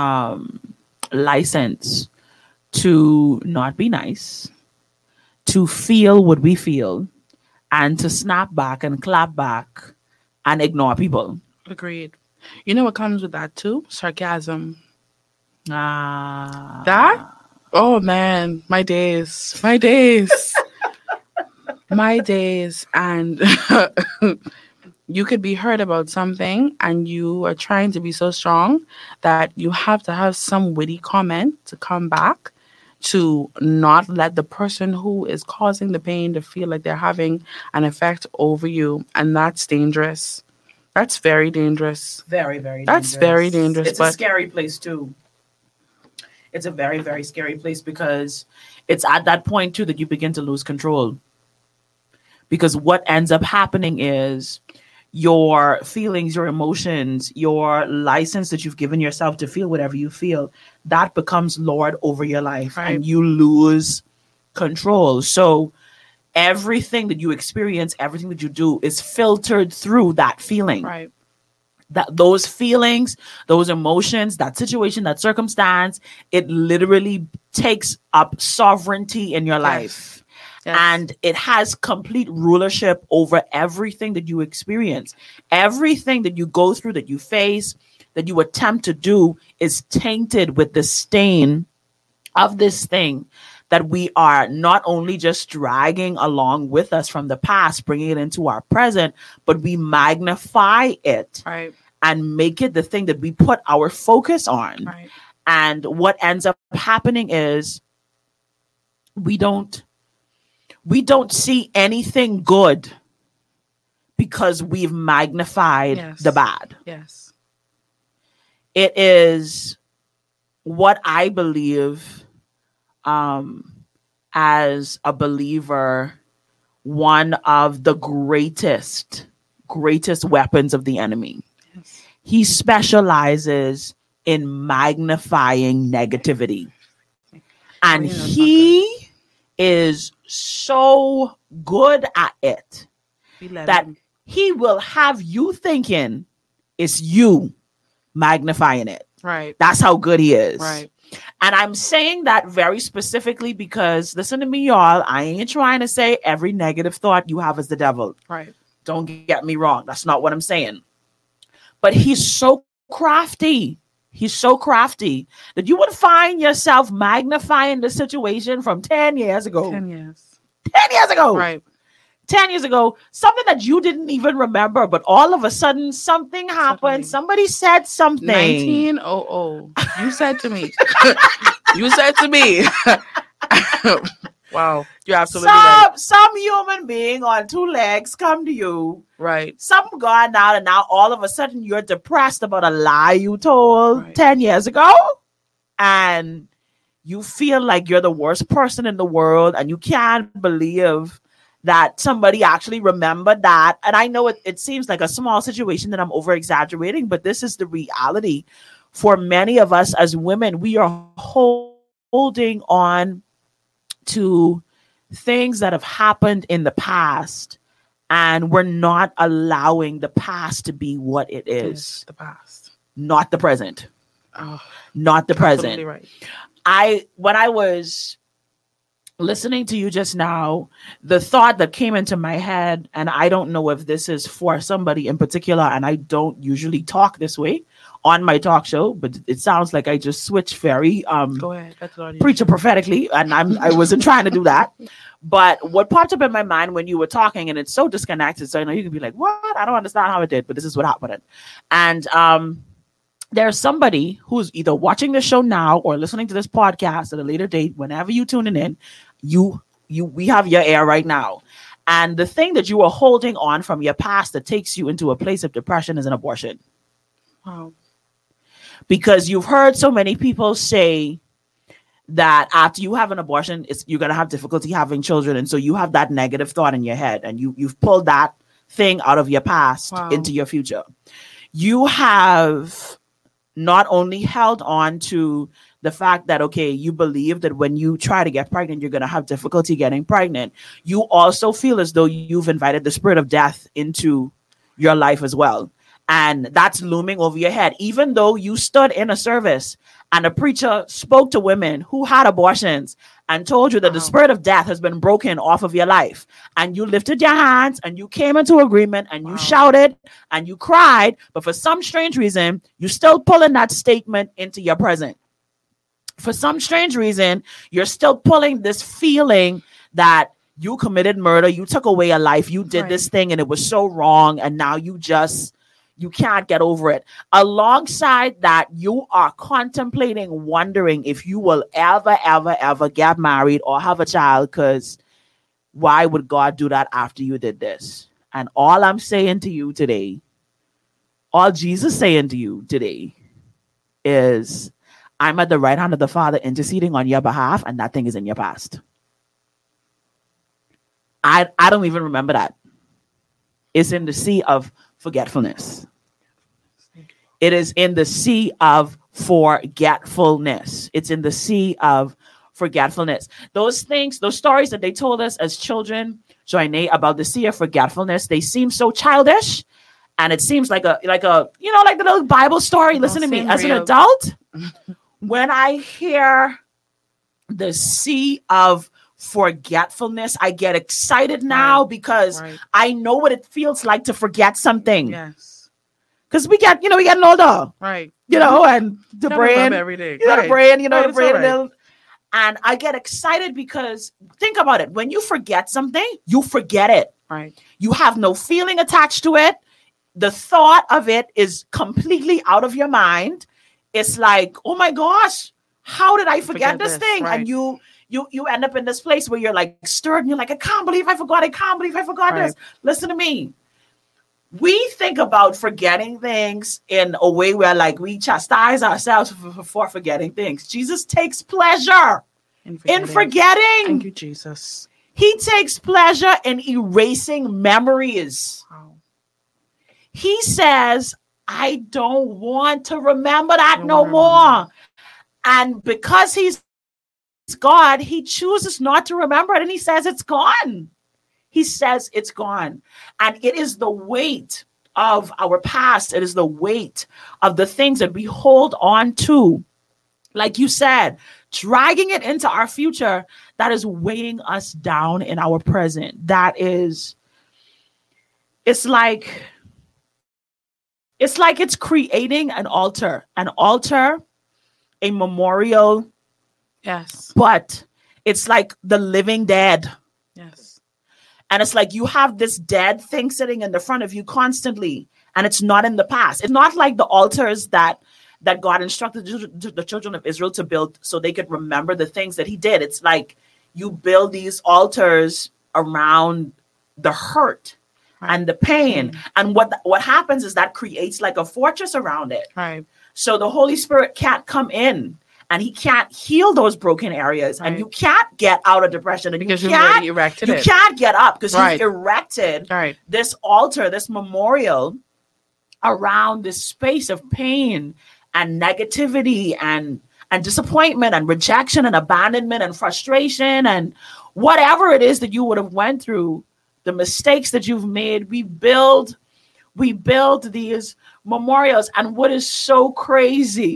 license to not be nice, to feel what we feel, and to snap back and clap back and ignore people. Agreed. You know what comes with that too? Sarcasm. That? Oh man, my days. My days. My days. And you could be hurt about something and you are trying to be so strong that you have to have some witty comment to come back to not let the person who is causing the pain to feel like they're having an effect over you. And that's dangerous. That's very dangerous. Very, very That's dangerous. very dangerous. It's a scary place too. It's a very, very scary place because it's at that point too that you begin to lose control. Because what ends up happening is your feelings, your emotions, your license that you've given yourself to feel whatever you feel, that becomes Lord over your life, Right. and you lose control. So everything that you experience, everything that you do is filtered through that feeling. Right. That those feelings, those emotions, that situation, that circumstance, it literally takes up sovereignty in your life. Yes. And it has complete rulership over everything that you experience. Everything that you go through, that you face, that you attempt to do is tainted with the stain of this thing that we are not only just dragging along with us from the past, bringing it into our present, but we magnify it Right. and make it the thing that we put our focus on. Right. And what ends up happening is we don't see anything good because we've magnified Yes. the bad. Yes. It is what I believe, as a believer, one of the greatest weapons of the enemy. Yes. He specializes in magnifying negativity. And Oh, yeah, that's he is so good at it We let that him. he will have you thinking it's you magnifying it. Right. That's how good he is. Right. And I'm saying that very specifically because, listen to me, y'all, I ain't trying to say every negative thought you have is the devil. Right. Don't get me wrong. That's not what I'm saying. But he's so crafty. He's so crafty that you would find yourself magnifying the situation from 10 years ago. 10 years. 10 years ago. Right. 10 years ago, something that you didn't even remember, but all of a sudden something happened. Suddenly. Somebody said something. 1900. You said to me. You said to me. Wow. You're absolutely right. Some human being on two legs come to you. Right. Something gone out, and now all of a sudden you're depressed about a lie you told Right. 10 years ago. And you feel like you're the worst person in the world, and you can't believe that somebody actually remembered that. And I know it seems like a small situation that I'm over exaggerating, but this is the reality. For many of us as women, we are holding on to things that have happened in the past, and we're not allowing the past to be what it It's is, the past. not the present, Oh, not the present. absolutely right. When I was listening to you just now, the thought that came into my head, and I don't know if this is for somebody in particular, and I don't usually talk this way on my talk show, but it sounds like I just switched very Go ahead. That's all you preacher prophetically, and I wasn't trying to do that. But what popped up in my mind when you were talking, and it's so disconnected, so I know you can be like, "What? I don't understand how it did," but this is what happened. And there's somebody who's either watching the show now or listening to this podcast at a later date. Whenever you tuning in, we have your ear right now. And the thing that you are holding on from your past that takes you into a place of depression is an abortion. Wow. Because you've heard so many people say that after you have an abortion, you're going to have difficulty having children. And so you have that negative thought in your head, and you've pulled that thing out of your past Wow. into your future. You have not only held on to the fact that, okay, you believe that when you try to get pregnant, you're going to have difficulty getting pregnant. You also feel as though you've invited the spirit of death into your life as well. And that's looming over your head, even though you stood in a service and a preacher spoke to women who had abortions and told you that the Wow. spirit of death has been broken off of your life. And you lifted your hands and you came into agreement and you Wow. shouted and you cried. But for some strange reason, you're still pulling that statement into your present. For some strange reason, you're still pulling this feeling that you committed murder, you took away a life, you did Right. this thing and it was so wrong, and now you can't get over it. Alongside that, you are contemplating, wondering if you will ever get married or have a child, because why would God do that after you did this? And all I'm saying to you today, all Jesus saying to you today is, I'm at the right hand of the Father interceding on your behalf, and that thing is in your past. I don't even remember that. It's in the sea of forgetfulness. It is in the sea of forgetfulness. It's in the sea of forgetfulness. Those things, those stories that they told us as children, Joyne, about the sea of forgetfulness, they seem so childish. And it seems like a like the little Bible story. Listen to me, seem as an real. adult, when I hear the sea of forgetfulness. I get excited now because Right. I know what it feels like to forget something. Yes. Because we getting older, Right. and the Don't brain, remember everything. the Right. brain, the Right, it's brain, all right. and I get excited because think about it. When you forget something, you forget it. Right. You have no feeling attached to it. The thought of it is completely out of your mind. It's like, oh my gosh, how did I forget this thing? right. And you end up in this place where you're like stirred and you're like, I can't believe I forgot. I can't believe I forgot Right. this. Listen to me. We think about forgetting things in a way where like we chastise ourselves for forgetting things. Jesus takes pleasure in Thank forgetting. you, Jesus. He takes pleasure in erasing memories. Wow. He says, I don't want to remember that Don't no wanna more. remember. And because he's God, he chooses not to remember it. And he says it's gone. He says it's gone. And it is the weight of our past. It is the weight of the things that we hold on to. Like you said, dragging it into our future that is weighing us down in our present. It's like it's creating an altar, a memorial, Yes. but it's like the living dead. Yes. And it's like you have this dead thing sitting in the front of you constantly, and it's not in the past. It's not like the altars that God instructed the children of Israel to build so they could remember the things that he did. It's like you build these altars around the hurt and the pain. And what happens is that creates like a fortress around it. Right. So the Holy Spirit can't come in and he can't heal those broken areas. And Right. you can't get out of depression. And Because you you've can't, already erected you it. can't get up because Right. you've erected Right. this altar, this memorial around this space of pain and negativity and disappointment and rejection and abandonment and frustration and whatever it is that you would have went through, the mistakes that you've made. We build these memorials. And what is so crazy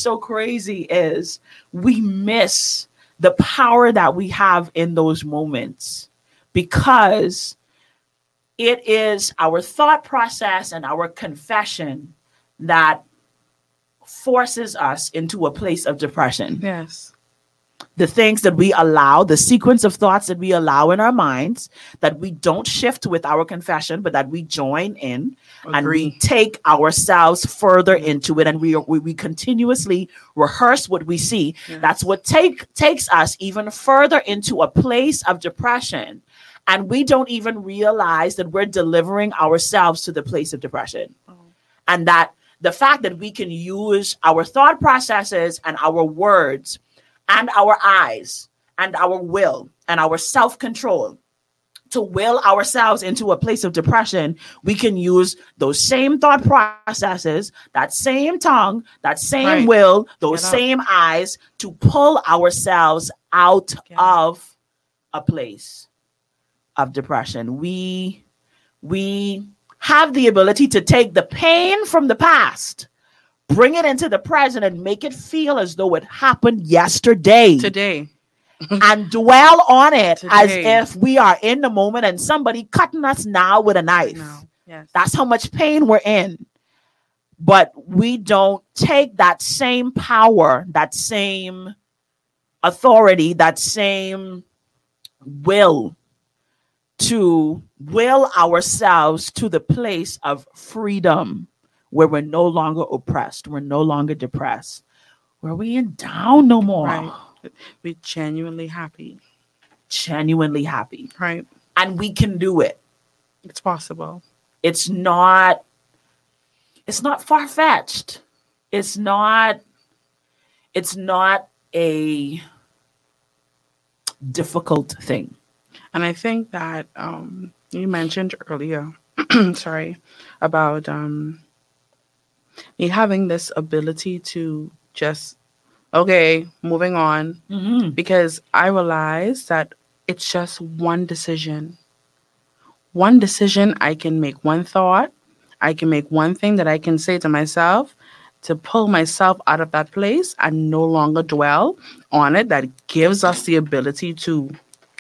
is we miss the power that we have in those moments because it is our thought process and our confession that forces us into a place of depression. Yes. The things that we allow, the sequence of thoughts that we allow in our minds, that we don't shift with our confession, but that we join in and we Agree. take ourselves further into it, and we continuously rehearse what we see. Yes. That's what takes us even further into a place of depression. And we don't even realize that we're delivering ourselves to the place of depression. And that the fact that we can use our thought processes and our words and our eyes and our will and our self-control to will ourselves into a place of depression, we can use those same thought processes, that same tongue, that same Right. will, those Get up. same eyes to pull ourselves out Get up. of a place of depression. We have the ability to take the pain from the past, bring it into the present, and make it feel as though it happened yesterday. Today. And dwell on it as Today. if we are in the moment and somebody cutting us now with a knife. No. Yes. That's how much pain we're in. But we don't take that same power, that same authority, that same will to will ourselves to the place of freedom where we're no longer oppressed, we're no longer depressed, where we ain't down no more. Right. We're genuinely happy. Genuinely happy. Right. And we can do it. It's possible. It's not far-fetched. It's not a difficult thing. And I think that you mentioned earlier, sorry, about me having this ability to just, okay, moving on, because I realized that it's just one decision. One decision, I can make one thought, I can make one thing that I can say to myself to pull myself out of that place and no longer dwell on it. That gives us the ability to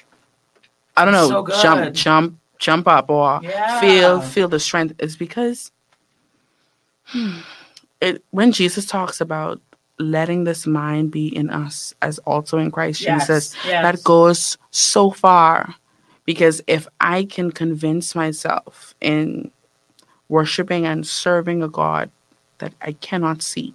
I don't know, So good. jump up or Yeah. feel the strength is because when Jesus talks about letting this mind be in us as also in Christ Jesus, that goes so far. Because if I can convince myself in worshiping and serving a God that I cannot see,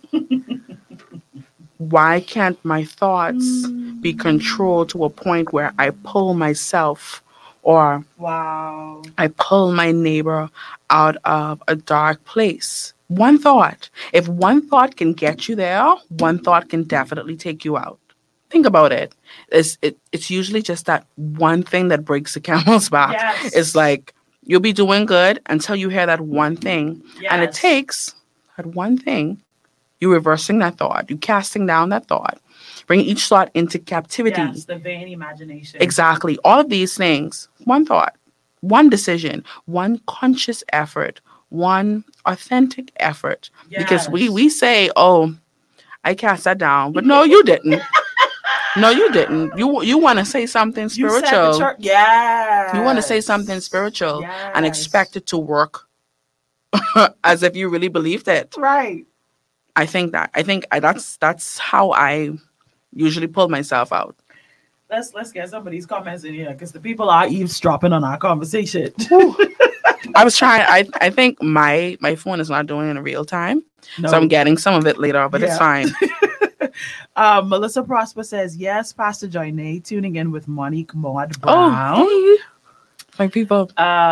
why can't my thoughts be controlled to a point where I pull myself or Wow. I pull my neighbor out of a dark place? One thought. If one thought can get you there, one thought can definitely take you out. Think about it. It's usually just that one thing that breaks the camel's back. Yes. It's like you'll be doing good until you hear that one thing. And it takes that one thing, you reversing that thought, you casting down that thought, bring each thought into captivity. Yes, the vain imagination. Exactly. All of these things, one thought, one decision, one conscious effort, one authentic effort. Because we say, oh, I cast that down. But no, you didn't. No, you didn't. You want to say something spiritual. Yeah. You want to say something spiritual and expect it to work as if you really believed it. Right. I think that's how I usually pull myself out. Let's get some of these comments in here because the people are eavesdropping on our conversation. I was trying. I think my phone is not doing it in real time, so I'm getting some of it later, but it's fine. Melissa Prosper says, yes, Pastor Joyne, tuning in with Monique Maud Brown. Oh, my people.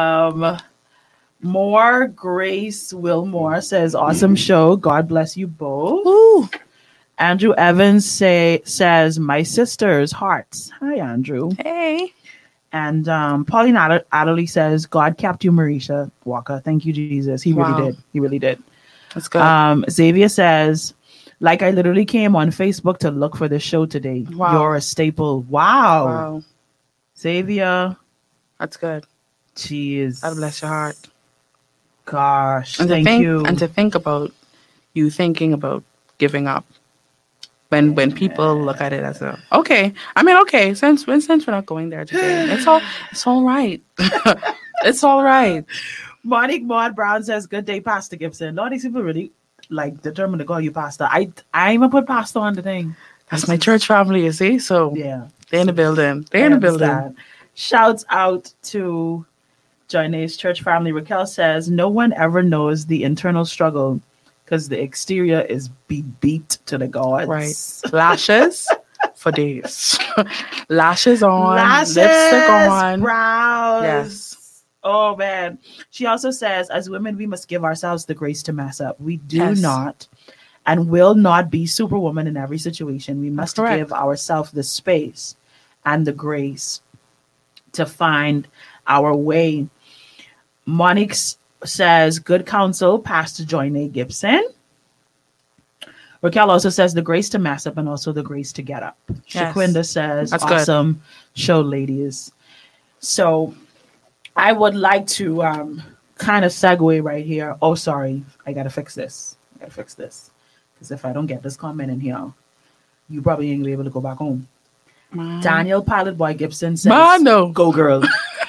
More Grace Wilmore says, awesome show. God bless you both. Ooh. Andrew Evans says, my sister's hearts. Hi, Andrew. Hey. And Pauline Adderley says, God kept you, Marisha Walker. Thank you, Jesus. He really did. He really did. That's good. Xavier says, like I literally came on Facebook to look for this show today. Wow. You're a staple. Wow. Xavier. That's good. Jeez. God bless your heart. Gosh. And thank you. And to think about you thinking about giving up. When people look at it as okay. Since we're not going there today, it's all right. It's all right. Monique Maud Brown says, good day, Pastor Gibson. Lord, these people really determined to call you pastor. I'm gonna put pastor on the thing. That's my church family, you see. So yeah, they're in the building. They're in the building. Shouts out to Joyne's church family. Raquel says, no one ever knows the internal struggle because the exterior is beat to the gods. Right. Lashes for days. Lashes on. Lipstick on. Brows. Yes. Oh, man. She also says, as women, we must give ourselves the grace to mess up. We do not and will not be superwoman in every situation. We must give ourselves the space and the grace to find our way. Monique says, good counsel, Pastor Joyne Gibson. Raquel also says the grace to mess up and also the grace to get up. Yes. Shaquinda says, that's awesome show, ladies. So I would like to kind of segue right here. Oh, sorry. I got to fix this. Because if I don't get this comment in here, you probably ain't going to be able to go back home. Daniel Pilot Boy Gibson says, go girl.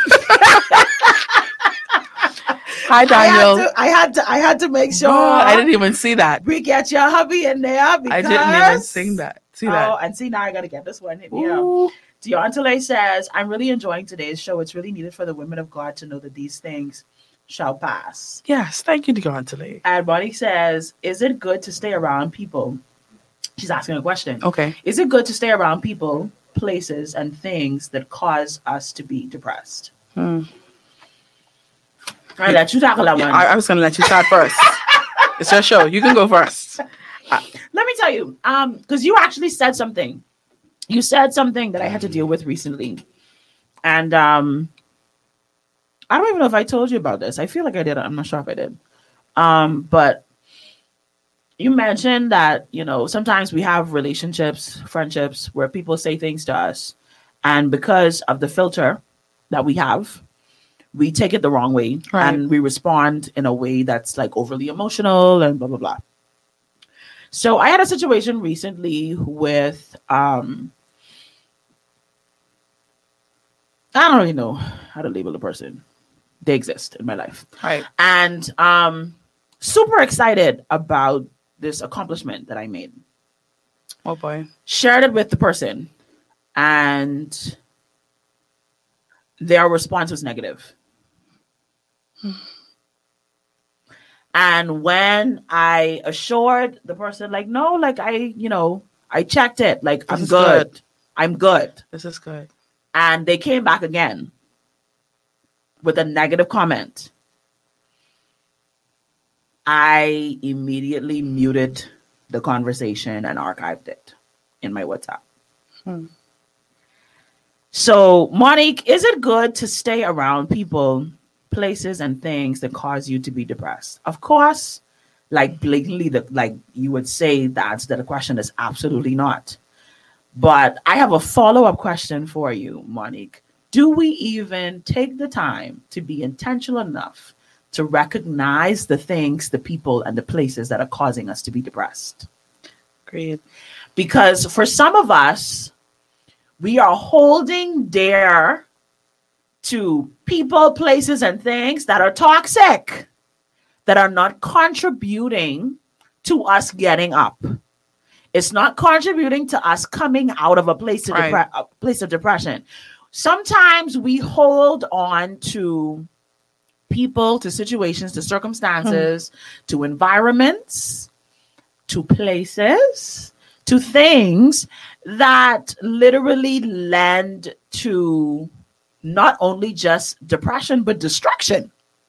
Hi, Daniel. I had to make sure. I didn't even see that. We get your hubby in there because I didn't even see that. Oh, and see now I gotta get this one. Deontay says, I'm really enjoying today's show. It's really needed for the women of God to know that these things shall pass. Yes, thank you, Deontay. And Bonnie says, is it good to stay around people? She's asking a question. Okay. Is it good to stay around people, places, and things that cause us to be depressed? I'll let you tackle that one. I was going to let you start first. It's your show. You can go first. Let me tell you, because you actually said something. You said something that I had to deal with recently. And I don't even know if I told you about this. I feel like I did. I'm not sure if I did. But you mentioned that, sometimes we have relationships, friendships, where people say things to us. And because of the filter that we have, we take it the wrong way and we respond in a way that's like overly emotional and blah, blah, blah. So I had a situation recently with I don't really know how to label a person. They exist in my life. Right. And super excited about this accomplishment that I made. Oh boy. Shared it with the person, and their response was negative. And when I assured the person, like, no, like I checked it, like I'm is good. good. I'm good. This is good. And they came back again with a negative comment. I immediately muted the conversation and archived it in my WhatsApp. So, Monique, is it good to stay around people, places, and things that cause you to be depressed? Of course, like blatantly, like you would say the answer to the question is absolutely not. But I have a follow-up question for you, Monique. Do we even take the time to be intentional enough to recognize the things, the people, and the places that are causing us to be depressed? Agreed. Because for some of us, we are holding dear to people, places, and things that are toxic, that are not contributing to us getting up. It's not contributing to us coming out of a place of, Right. a place of depression. Sometimes we hold on to people, to situations, to circumstances, to environments, to places, to things that literally lend to not only just depression, but destruction.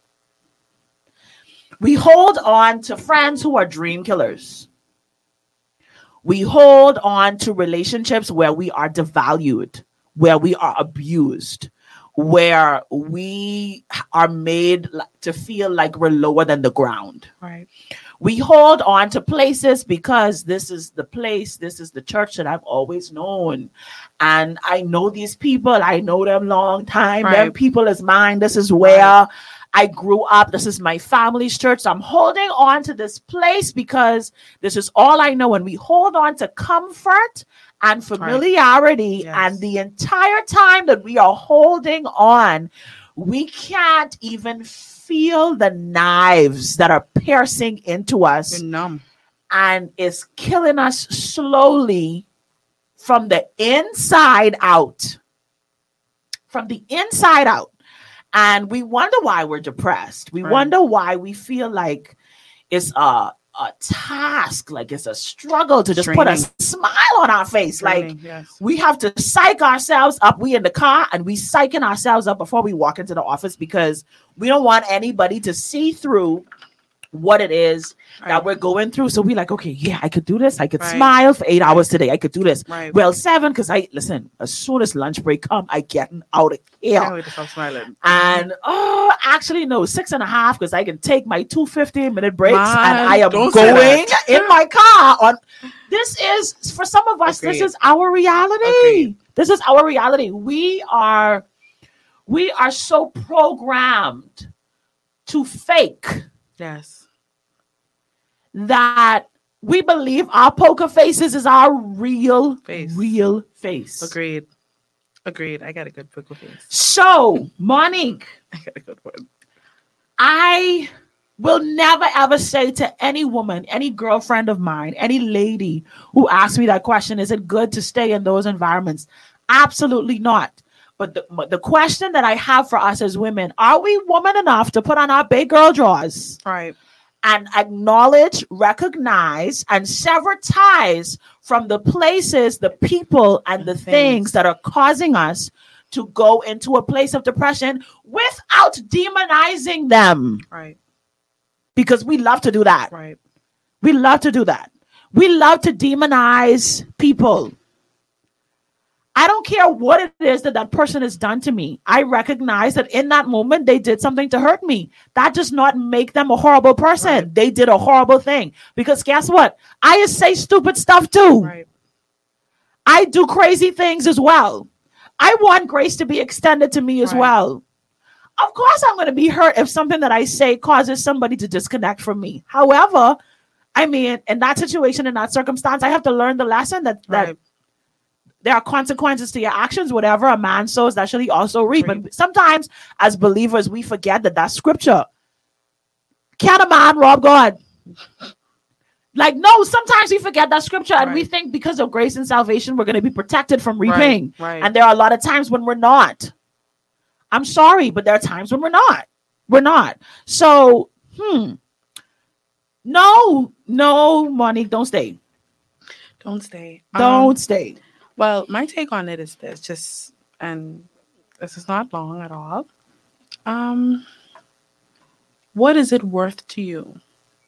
We hold on to friends who are dream killers. We hold on to relationships where we are devalued, where we are abused, where we are made to feel like we're lower than the ground. Right. We hold on to places because this is the place, this is the church that I've always known. And I know these people, I know them long time. Them Right. people is mine. This is where I grew up. This is my family's church. So I'm holding on to this place because this is all I know. And we hold on to comfort and familiarity. Yes. And the entire time that we are holding on, we can't even feel the knives that are piercing into us, You're numb. and it's killing us slowly from the inside out. From the inside out. And we wonder why we're depressed. We Right. wonder why we feel like it's a task, like it's a struggle to just put a Draining. smile on our face. Like, Draining, yes. we have to psych ourselves up. We in the car and we psyching ourselves up before we walk into the office because we don't want anybody to see through what it is that Right. we're going through. So we like, okay, yeah, I could do this. I could Right. smile for 8 hours today. I could do this. Right. Well, 7, because listen, as soon as lunch break come, I getting out of here. Can't wait to stop smiling. And actually no, 6.5, because I can take my 2 15-minute breaks Man, and I am don't say going that. in my car on. This is, for some of us, this Agreed. is our reality. Agreed. This is our reality. We are so programmed to fake Yes. that we believe our poker faces is our real face. Agreed. Agreed. I got a good poker face. So, Monique, I got a good one. I will never ever say to any woman, any girlfriend of mine, any lady who asks me that question, is it good to stay in those environments? Absolutely not. But the question that I have for us as women, are we woman enough to put on our big girl drawers Right. and acknowledge, recognize, and sever ties from the places, the people, and the things that are causing us to go into a place of depression without demonizing them? Right. Because we love to do that. Right. We love to do that. We love to demonize people. I don't care what it is that person has done to me. I recognize that in that moment, they did something to hurt me. That does not make them a horrible person. Right. They did a horrible thing. Because guess what? I say stupid stuff too. Right. I do crazy things as well. I want grace to be extended to me as Right. well. Of course, I'm going to be hurt if something that I say causes somebody to disconnect from me. However, I mean, in that situation, in that circumstance, I have to learn the lesson that Right. there are consequences to your actions. Whatever a man sows, that shall he also reap. Reap. But sometimes, as believers, we forget that that's scripture. Can a man rob God? Like, no, sometimes we forget that scripture and we Right. think because of grace and salvation, we're going to be protected from Right, reaping. right. And there are a lot of times when we're not. I'm sorry, but there are times when we're not. We're not. So, no, Monique, don't stay. Don't stay. Don't stay. Well, my take on it is this, just, and this is not long at all. What is it worth to you?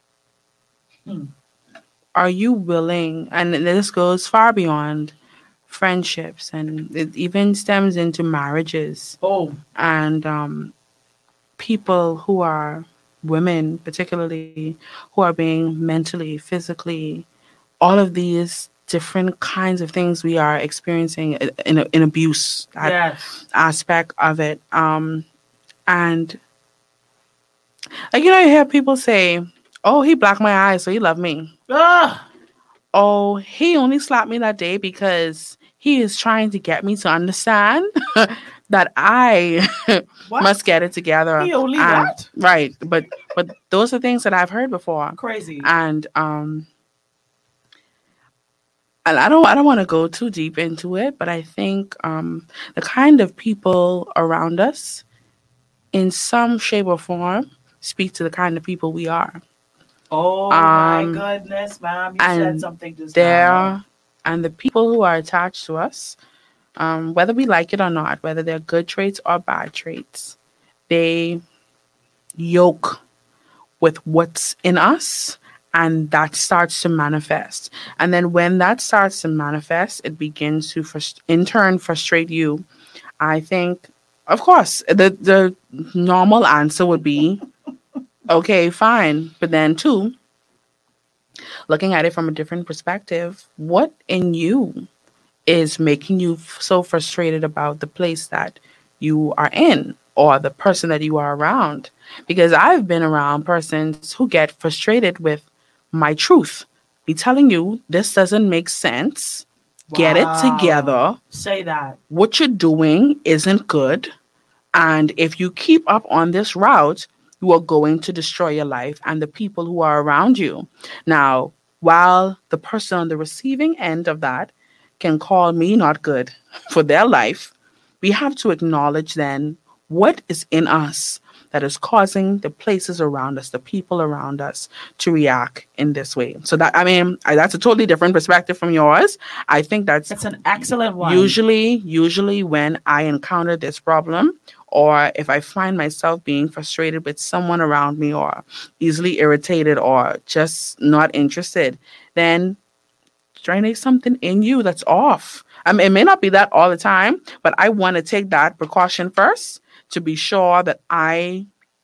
Are you willing, and this goes far beyond friendships, and it even stems into marriages Oh, and people who are women, particularly, who are being mentally, physically, all of these different kinds of things we are experiencing in abuse, that yes. aspect of it. And like, you hear people say, "Oh, he blacked my eyes, so he loved me." Ugh. Oh, he only slapped me that day because he is trying to get me to understand that I What? must get it together. He only And- what? Right, but those are things that I've heard before, Crazy. and I don't want to go too deep into it, but I think the kind of people around us, in some shape or form, speak to the kind of people we are. Oh my Um, goodness, ma'am. You said and something just now. And the people who are attached to us, whether we like it or not, whether they're good traits or bad traits, they yoke with what's in us, and that starts to manifest. And then when that starts to manifest, it begins to in turn frustrate you. I think, of course, the normal answer would be, okay, fine. But then, too, looking at it from a different perspective, what in you is making you so frustrated about the place that you are in or the person that you are around? Because I've been around persons who get frustrated with my truth. Me telling you, this doesn't make sense. Get it Wow. together. Say that. What you're doing isn't good. And if you keep up on this route, you are going to destroy your life and the people who are around you. Now, while the person on the receiving end of that can call me not good for their life, we have to acknowledge then what is in us that is causing the places around us, the people around us, to react in this way. So that, that's a totally different perspective from yours. I think that's an excellent one. Usually when I encounter this problem, or if I find myself being frustrated with someone around me, or easily irritated, or just not interested, then there's something in you that's off. It may not be that all the time, but I want to take that precaution first to be sure that I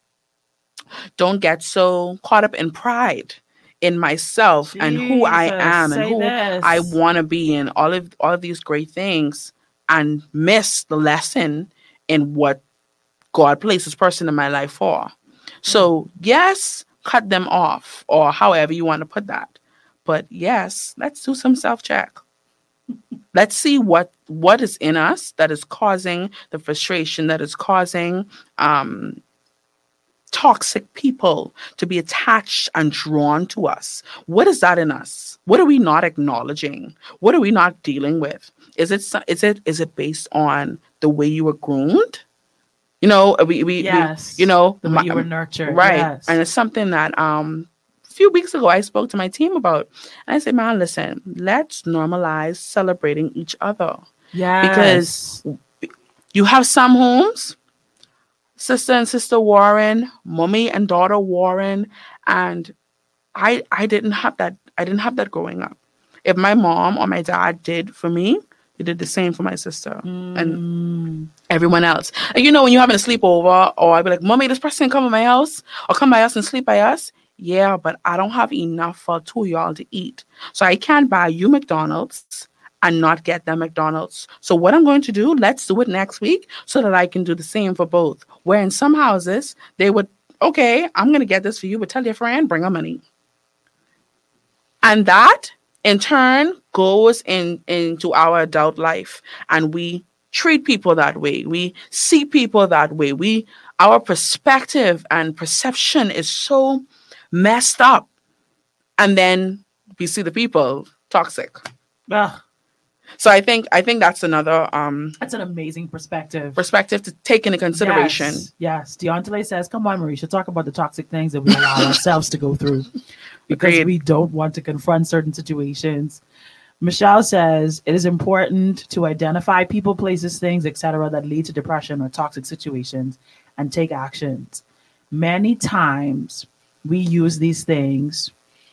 don't get so caught up in pride in myself and who I am and who I want to be, and all of these great things, and miss the lesson in what God placed this person in my life for. So yes, cut them off, or however you want to put that. But yes, let's do some self-check. Let's see what is in us that is causing the frustration, that is causing toxic people to be attached and drawn to us. What is that in us? What are we not acknowledging? What are we not dealing with? Is it based on the way you were groomed? Yes. The way you were nurtured. Right. Yes. And it's something that a few weeks ago I spoke to my team about. And I said, man, listen, let's normalize celebrating each other. Yes. Because you have some homes, sister and sister Warren, mommy and daughter Warren, and I didn't have that. I didn't have that growing up. If my mom or my dad did for me, they did the same for my sister and everyone else. And when you're having a sleepover, or I'd be like, Mommy, this person come to my house or come by us and sleep by us. Yeah, but I don't have enough for two of y'all to eat. So I can't buy you McDonald's and not get them McDonald's. So what I'm going to do, let's do it next week so that I can do the same for both. Where in some houses, they would, okay, I'm going to get this for you, but tell your friend, bring her money. And that in turn goes into our adult life, and we treat people that way. We see people that way. Our perspective and perception is so messed up. And then we see the people toxic. Ugh, So I think that's another that's an amazing perspective. perspective to take into consideration. Yes. Deontay says, come on, Marisha, talk about the toxic things that we allow ourselves to go through because Agreed. we don't want to confront certain situations. Michelle says, it is important to identify people, places, things, etc. that lead to depression or toxic situations and take actions. Many times we use these things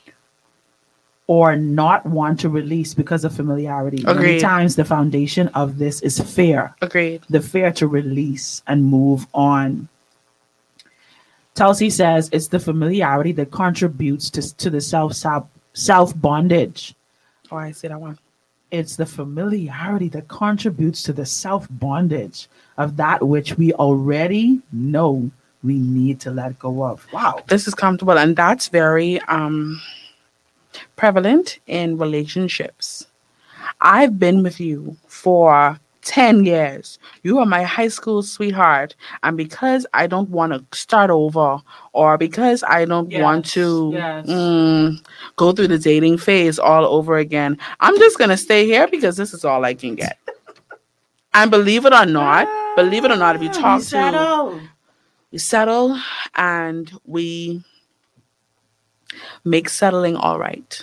or not want to release because of familiarity. Many Agreed. times the foundation of this is fear. Agreed. The fear to release and move on. Tulsi says it's the familiarity that contributes to the self bondage. Oh, I see that one. It's the familiarity that contributes to the self bondage of that which we already know we need to let go of. Wow. This is comfortable, and that's very prevalent in relationships. I've been with you for 10 years. You are my high school sweetheart. And because I don't want to start over, or because I don't want to go through the dating phase all over again, I'm just going to stay here because this is all I can get. And believe it or not, if you talk to, we settle and we make settling all right.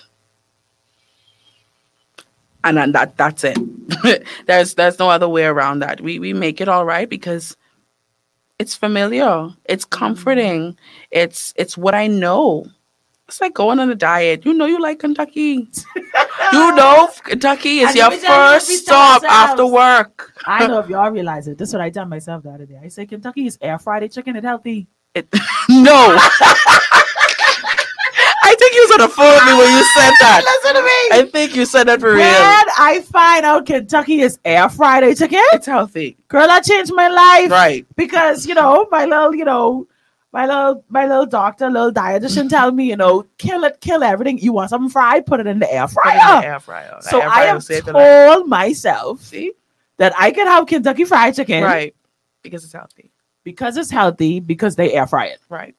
And then that's it. There's no other way around that. We make it all right because it's familiar. It's comforting. It's what I know. It's like going on a diet. You know you like Kentucky. You know Kentucky is And your let me tell you, first we tell stop ourselves. after work. I know if y'all realize it. This is what I tell myself the other day. I say Kentucky is air fried chicken and healthy. No. I think you was on the phone with me when you said that. Listen to me. I think you said that for When real. I find out Kentucky is air fried chicken, It's healthy. girl, that changed my life. Right. Because, my little doctor, little dietitian tell me, kill everything. You want something fried, put it in the air Put it in fryer. the air fryer. The So air I fryer have will save your life. told myself See? that I can have Kentucky fried chicken Right. Because it's healthy. because it's healthy, because they air fry it. Right.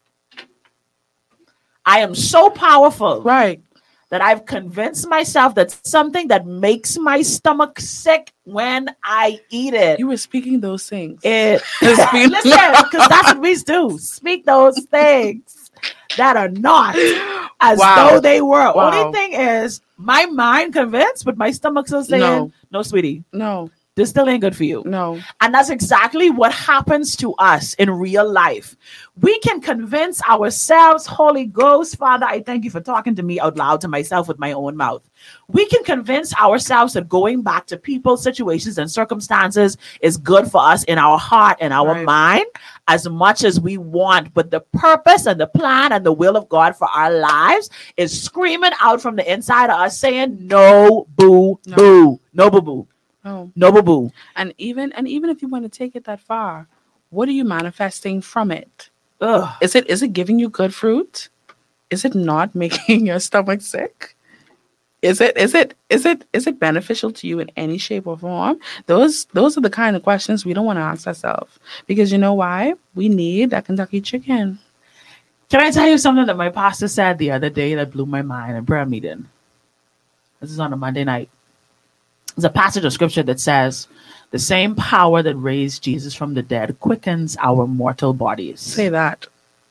I am so powerful Right. that I've convinced myself that something that makes my stomach sick when I eat it. You were speaking those things. It Speak- listen, because that's what we do. Speak those things that are not as Wow. though they were. Wow. Only thing is, my mind convinced, but my stomach still saying, no, sweetie, No. this still ain't good for you. No. And that's exactly what happens to us in real life. We can convince ourselves, Holy Ghost, Father, I thank you for talking to me out loud to myself with my own mouth. We can convince ourselves that going back to people, situations, and circumstances is good for us in our heart and our Right. mind as much as we want. But the purpose and the plan and the will of God for our lives is screaming out from the inside of us saying, no, boo, No. boo, no, boo, boo. No. No, boo, boo. And even if you want to take it that far, what are you manifesting from it? Ugh. Is it giving you good fruit? Is it not making your stomach sick? Is it beneficial to you in any shape or form? Those are the kind of questions we don't want to ask ourselves. Because you know why? We need that Kentucky chicken. Can I tell you something that my pastor said the other day that blew my mind in prayer meeting? This is on a Monday night. There's a passage of scripture that says, the same power that raised Jesus from the dead quickens our mortal bodies. Say that.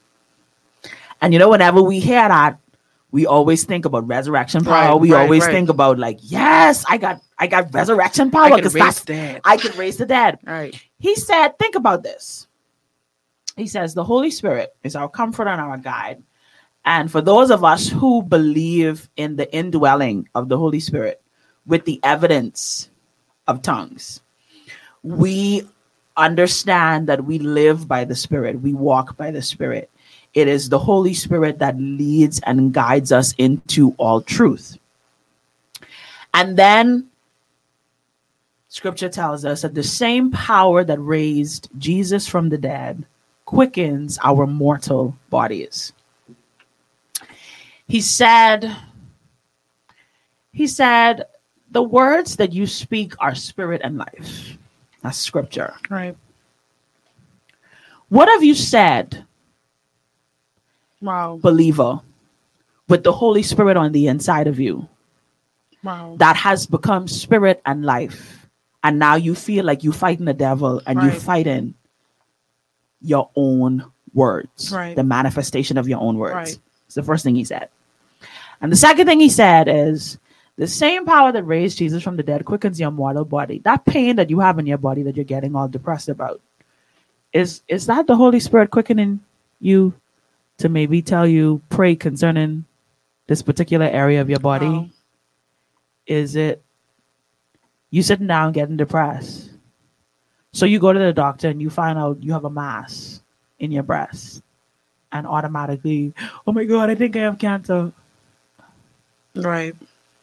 And whenever we hear that, we always think about resurrection power. Right, we right, always right. think about yes, I got resurrection power I can because raise dead. I can raise the dead. Right. He said, think about this. He says, the Holy Spirit is our comforter and our guide. And for those of us who believe in the indwelling of the Holy Spirit with the evidence of tongues, we understand that we live by the Spirit. We walk by the Spirit. It is the Holy Spirit that leads and guides us into all truth. And then scripture tells us that the same power that raised Jesus from the dead quickens our mortal bodies. He said, He said, the words that you speak are spirit and life. That's scripture. Right. What have you said, Wow. believer, with the Holy Spirit on the inside of you Wow. that has become spirit and life? And now you feel like you're fighting the devil and you're Right. fighting your own words, Right. the manifestation of your own words. Right. It's the first thing he said. And the second thing he said is, the same power that raised Jesus from the dead quickens your mortal body. That pain that you have in your body that you're getting all depressed about, is that the Holy Spirit quickening you to maybe tell you, pray concerning this particular area of your body? Wow. Is it you sitting down getting depressed? So you go to the doctor and you find out you have a mass in your breast, and automatically, oh my God, I think I have cancer. Right.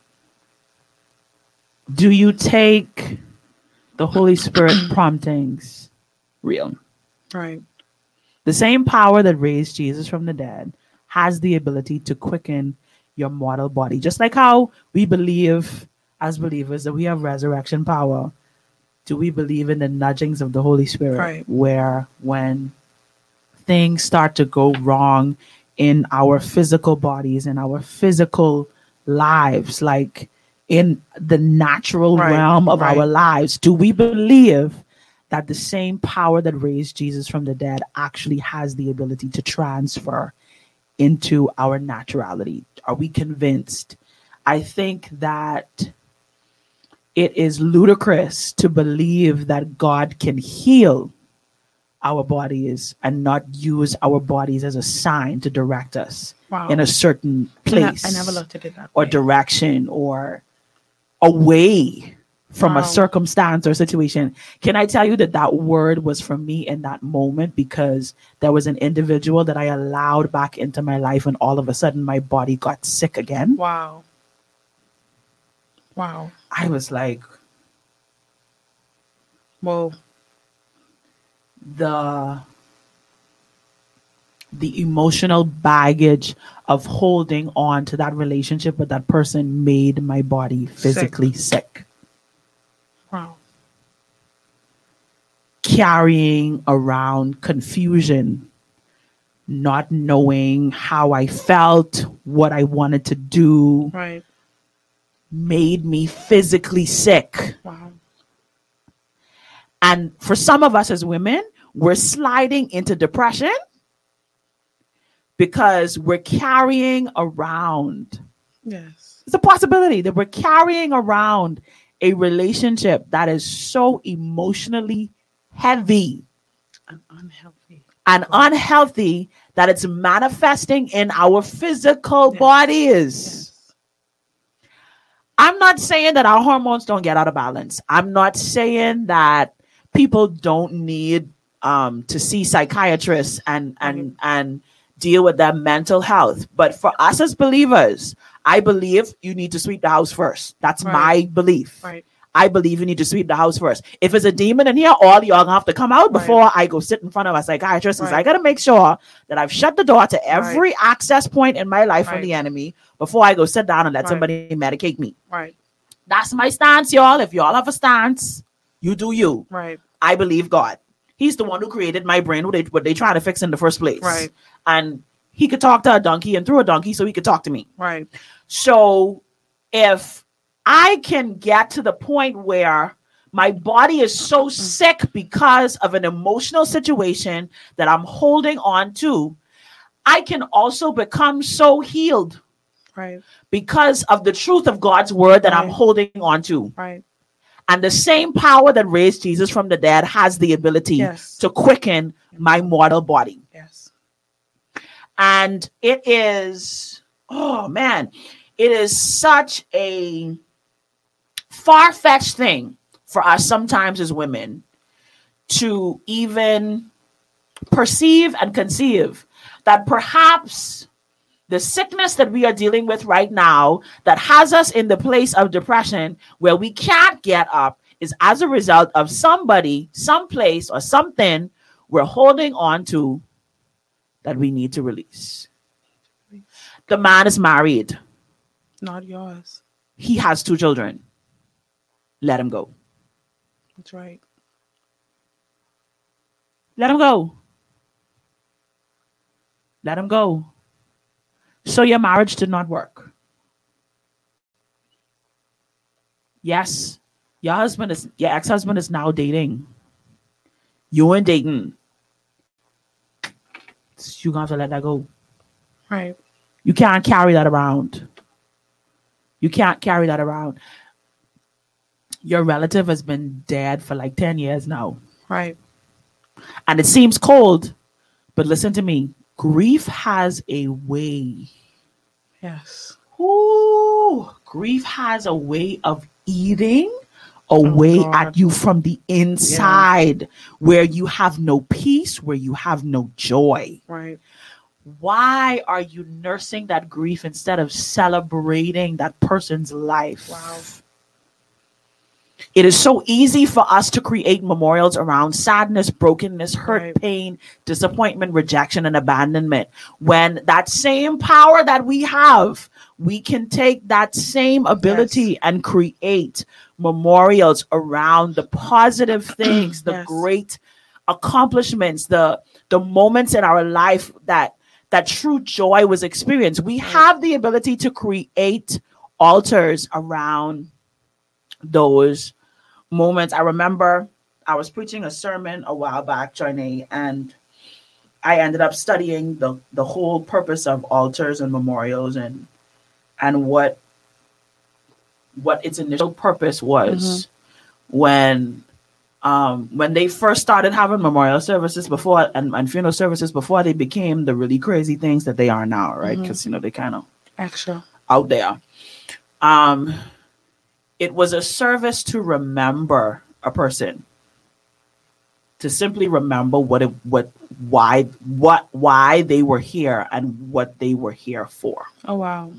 Do you take the Holy Spirit promptings real? Right. The same power that raised Jesus from the dead has the ability to quicken your mortal body. Just like how we believe as believers that we have resurrection power, do we believe in the nudgings of the Holy Spirit? Right. Where when things start to go wrong in our physical bodies, in our physical lives, like in the natural Right. realm of Right. our lives, do we believe that the same power that raised Jesus from the dead actually has the ability to transfer into our naturality? Are we convinced? I think that it is ludicrous to believe that God can heal our bodies and not use our bodies as a sign to direct us Wow. in a certain place I never looked at it that or way. direction or away from a Wow. circumstance or situation. Can I tell you that that word was for me in that moment, because there was an individual that I allowed back into my life and all of a sudden my body got sick again. Wow. Wow. I was like, Whoa. the emotional baggage of holding on to that relationship with that person made my body physically sick. Wow. Carrying around confusion, not knowing how I felt, what I wanted to do, Right. made me physically sick. Wow. And for some of us as women, we're sliding into depression because we're carrying around, Yes. it's a possibility that we're carrying around a relationship that is so emotionally heavy And unhealthy. and unhealthy that it's manifesting in our physical Yes. bodies. Yes. I'm not saying that our hormones don't get out of balance. I'm not saying that people don't need to see psychiatrists and deal with their mental health. But for us as believers, I believe you need to sweep the house first. That's Right. my belief. Right. I believe you need to sweep the house first. If it's a demon in here, all y'all gonna have to come out Right. before I go sit in front of a psychiatrist, because Right. I gotta make sure that I've shut the door to every access point in my life from Right. the enemy before I go sit down and let Right. somebody medicate me. Right. That's my stance, y'all. If y'all have a stance, you do you. Right. I believe God. He's the one who created my brain, what they try to fix in the first place. Right. And he could talk to a donkey and through a donkey, so he could talk to me. Right. So if I can get to the point where my body is so sick because of an emotional situation that I'm holding on to, I can also become so healed Right. because of the truth of God's word that I'm Right. holding on to. Right. And the same power that raised Jesus from the dead has the ability Yes. to quicken my mortal body. Yes. And it is, oh man, it is such a far-fetched thing for us sometimes as women to even perceive and conceive that perhaps the sickness that we are dealing with right now that has us in the place of depression where we can't get up is as a result of somebody, someplace, or something we're holding on to that we need to release. The man is married. Not yours. he has 2 children. Let him go. That's right. Let him go. Let him go. So your marriage did not work. Yes, your ex-husband is now dating. You ain't dating. You gonna have to let that go. Right. You can't carry that around. You can't carry that around. Your relative has been dead for like 10 years now. Right. And it seems cold, but listen to me. Grief has a way. Yes. Ooh, grief has a way of eating away God. at you from the inside, where you have no peace, where you have no joy. Right. Why are you nursing that grief instead of celebrating that person's life? Wow. It is so easy for us to create memorials around sadness, brokenness, hurt, Right. pain, disappointment, rejection, and abandonment. When that same power that we have, we can take that same ability and create memorials around the positive things, the Yes. great accomplishments, the moments in our life that true joy was experienced. We have the ability to create altars around those moments. I remember I was preaching a sermon a while back, Johnny, and I ended up studying the whole purpose of altars and memorials and what its initial purpose was when they first started having memorial services before and funeral services before they became the really crazy things that they are now, right? Because they kind of Extra. out there. It was a service to remember a person, to simply remember why they were here and what they were here for. Oh, wow.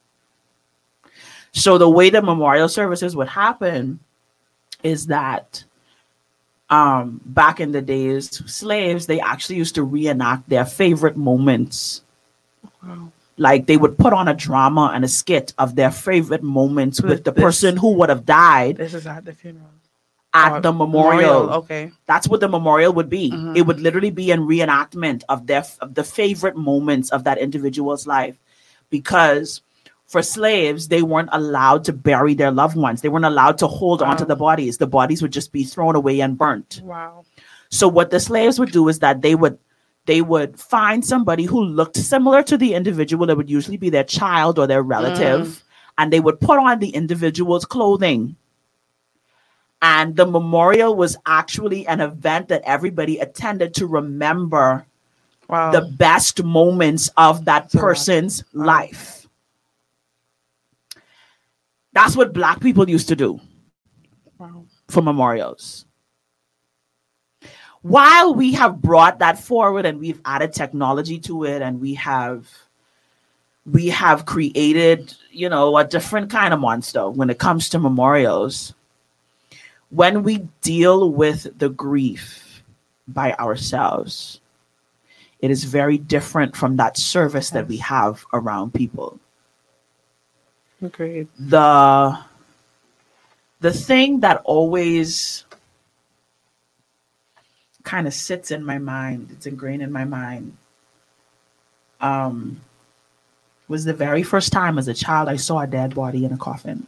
So the way the memorial services would happen is that back in the days, slaves, they actually used to reenact their favorite moments. Wow. Like they would put on a drama and a skit of their favorite moments with the person who would have died This is at the funeral. at the memorial. Okay. That's what the memorial would be. It would literally be a reenactment of the favorite moments of that individual's life. Because for slaves, they weren't allowed to bury their loved ones. They weren't allowed to hold onto the bodies. The bodies would just be thrown away and burnt. Wow. So what the slaves would do is that they would find somebody who looked similar to the individual. It would usually be their child or their relative. And they would put on the individual's clothing. And the memorial was actually an event that everybody attended to remember the best moments of that person's life. That's what Black people used to do for memorials. While we have brought that forward and we've added technology to it and we have created, a different kind of monster when it comes to memorials, when we deal with the grief by ourselves, it is very different from that service that we have around people. Agreed. The thing that always kind of sits in my mind, it's ingrained in my mind, was the very first time as a child I saw a dead body in a coffin.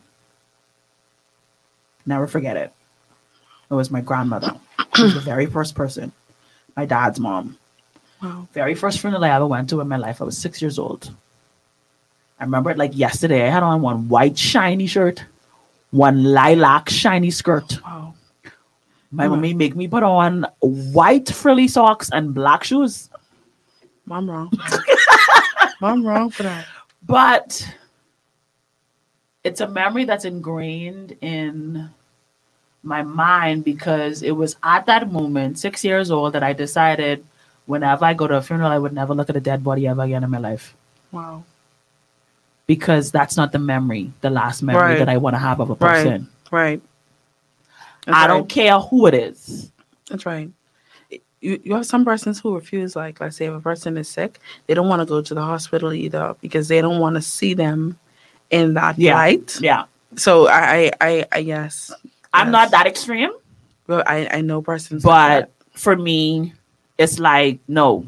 Never forget it. It was my grandmother. She was the very first person. My dad's mom. Wow. Very first funeral I ever went to in my life. I was 6 years old. I remember it like yesterday. I had on one white shiny shirt, one lilac shiny skirt. Wow. My mommy make me put on white frilly socks and black shoes. I'm wrong. I'm wrong for that. But it's a memory that's ingrained in my mind because it was at that moment, 6 years old, that I decided whenever I go to a funeral, I would never look at a dead body ever again in my life. Wow. Because that's not the last memory that I want to have of a person. Right. I don't care who it is. That's right. You have some persons who refuse, like, let's say if a person is sick, they don't want to go to the hospital either because they don't want to see them in that light. Yeah. So I yes. I'm not Yes. that extreme, Well, I know persons but like for me, it's like no.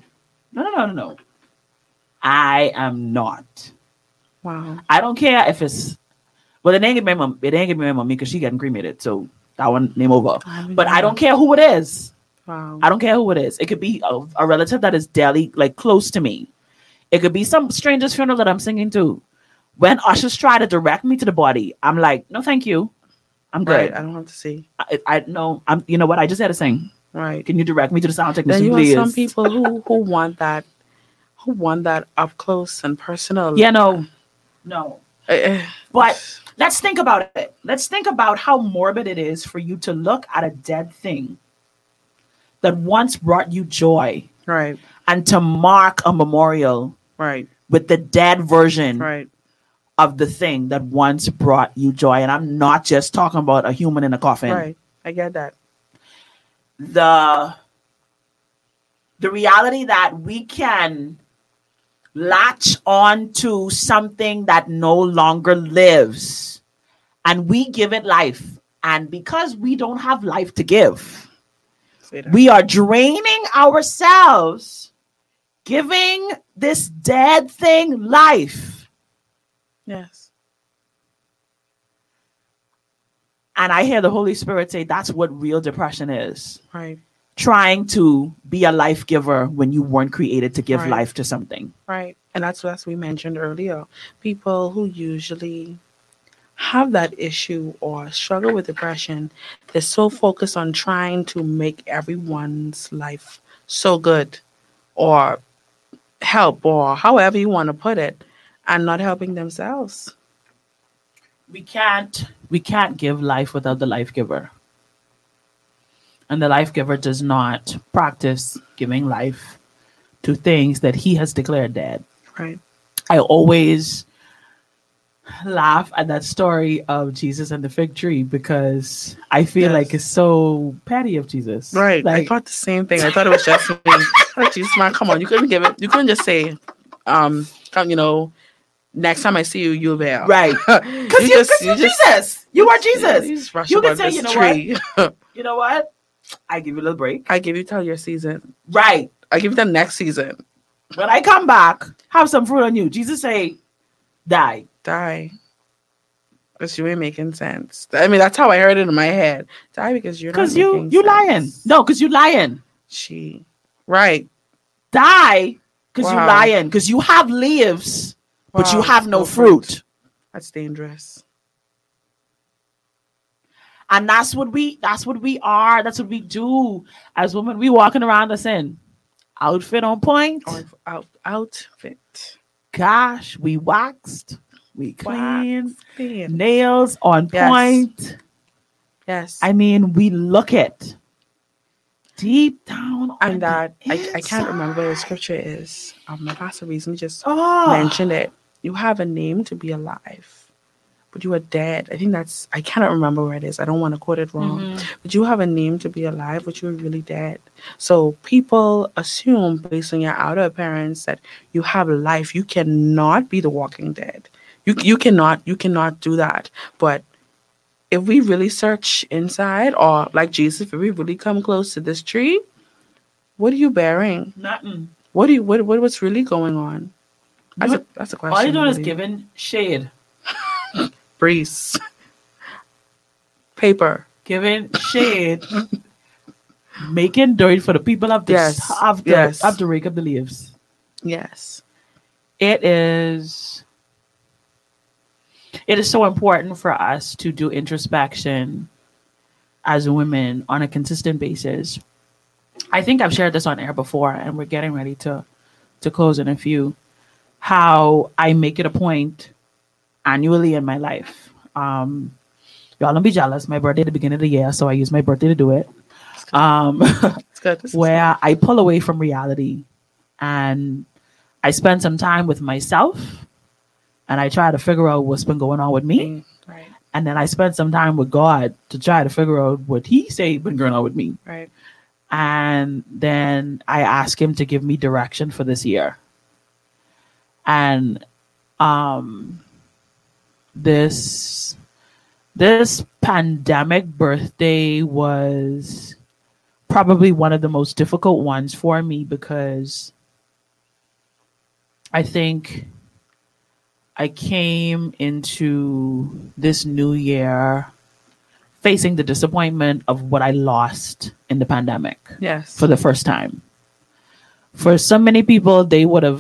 I am not. that. Wow. I don't care if it's well. It ain't give me my mom. It ain't give me my mommy because she getting cremated. So that one name over. haven't But I either. don't care who it is. Wow. I don't care who it is. It could be a relative that is daily, like close to me. It could be some stranger's funeral that I'm singing to. When ushers try to direct me to the body, I'm like, no, thank you. I'm Right. good. I don't have to see. I know. I'm. You know what? I just had to sing. Right. Can you direct me to the sound Then technician, you please? have some people who want that, up close and personal. Yeah, no. Eh, But let's think about it. Let's think about how morbid it is for you to look at a dead thing that once brought you joy right. and to mark a memorial Right. with the dead version Right. of the thing that once brought you joy. And I'm not just talking about a human in a coffin. Right. I get that. The reality that we can latch on to something that no longer lives and we give it life. And because we don't have life to give, Say that. we are draining ourselves, giving this dead thing life. Yes. And I hear the Holy Spirit say that's what real depression is. Right. Trying to be a life giver when you weren't created to give Right. life to something. Right. And that's what we mentioned earlier. People who usually have that issue or struggle with depression, they're so focused on trying to make everyone's life so good or help or however you want to put it and not helping themselves. We can't give life without the life giver. And the life giver does not practice giving life to things that he has declared dead. Right. I always laugh at that story of Jesus and the fig tree because I feel Yes. like it's so petty of Jesus. Right. I Like, thought the same thing. I thought it was just me. Oh, Jesus, man, come on. You couldn't give it. You couldn't just say, come, next time I see you, you'll be out. right. Because you're Jesus. You are Jesus. You just rush You can about say, this you know tree. You know what? I give you a little break. I give you till your season. Right. I give you the next season. When I come back, have some fruit on you. Jesus say, die. Die. Because you ain't making sense. I mean, that's how I heard it in my head. Die because you're not Because making you sense. lying. No, because you lying. Right. Die because you Wow. lying. Because you have leaves, but you Wow, have no no fruit. That's dangerous. And that's what we are. That's what we do as women. We walking around the sin. Outfit on point. Outfit. Gosh, we waxed. We clean. Clean. Nails on Yes. point. Yes. I mean, we look it deep down on And that the I can't remember what the inside. scripture is. My pastor recently just Oh, mentioned it. You have a name to be alive, but you are dead. I think I cannot remember where it is. I don't want to quote it wrong. Mhm. But you have a name to be alive, but you're really dead. So people assume based on your outer appearance that you have life. You cannot be the walking dead. You cannot do that. But if we really search inside, or like Jesus, if we really come close to this tree, what are you bearing? nothing. What's really going on? That's a question. All you're doing is really. giving shade, Breeze. Paper. giving shade, making dirt for the people of the Yes, of the yes. of the rake of the leaves. Yes. It is so important for us to do introspection as women on a consistent basis. I think I've shared this on air before, and we're getting ready to close in a few. How I make it a point annually in my life. Y'all don't be jealous. My birthday at the beginning of the year, so I use my birthday to do it. It's good. This is Where I pull away from reality and I spend some time with myself and I try to figure out what's been going on with me. good. Right. And then I spend some time with God to try to figure out what he say been going on with me. Right. And then I ask him to give me direction for this year. And this This pandemic birthday was probably one of the most difficult ones for me because I think I came into this new year facing the disappointment of what I lost in the pandemic Yes. for the first time. For so many people, they would have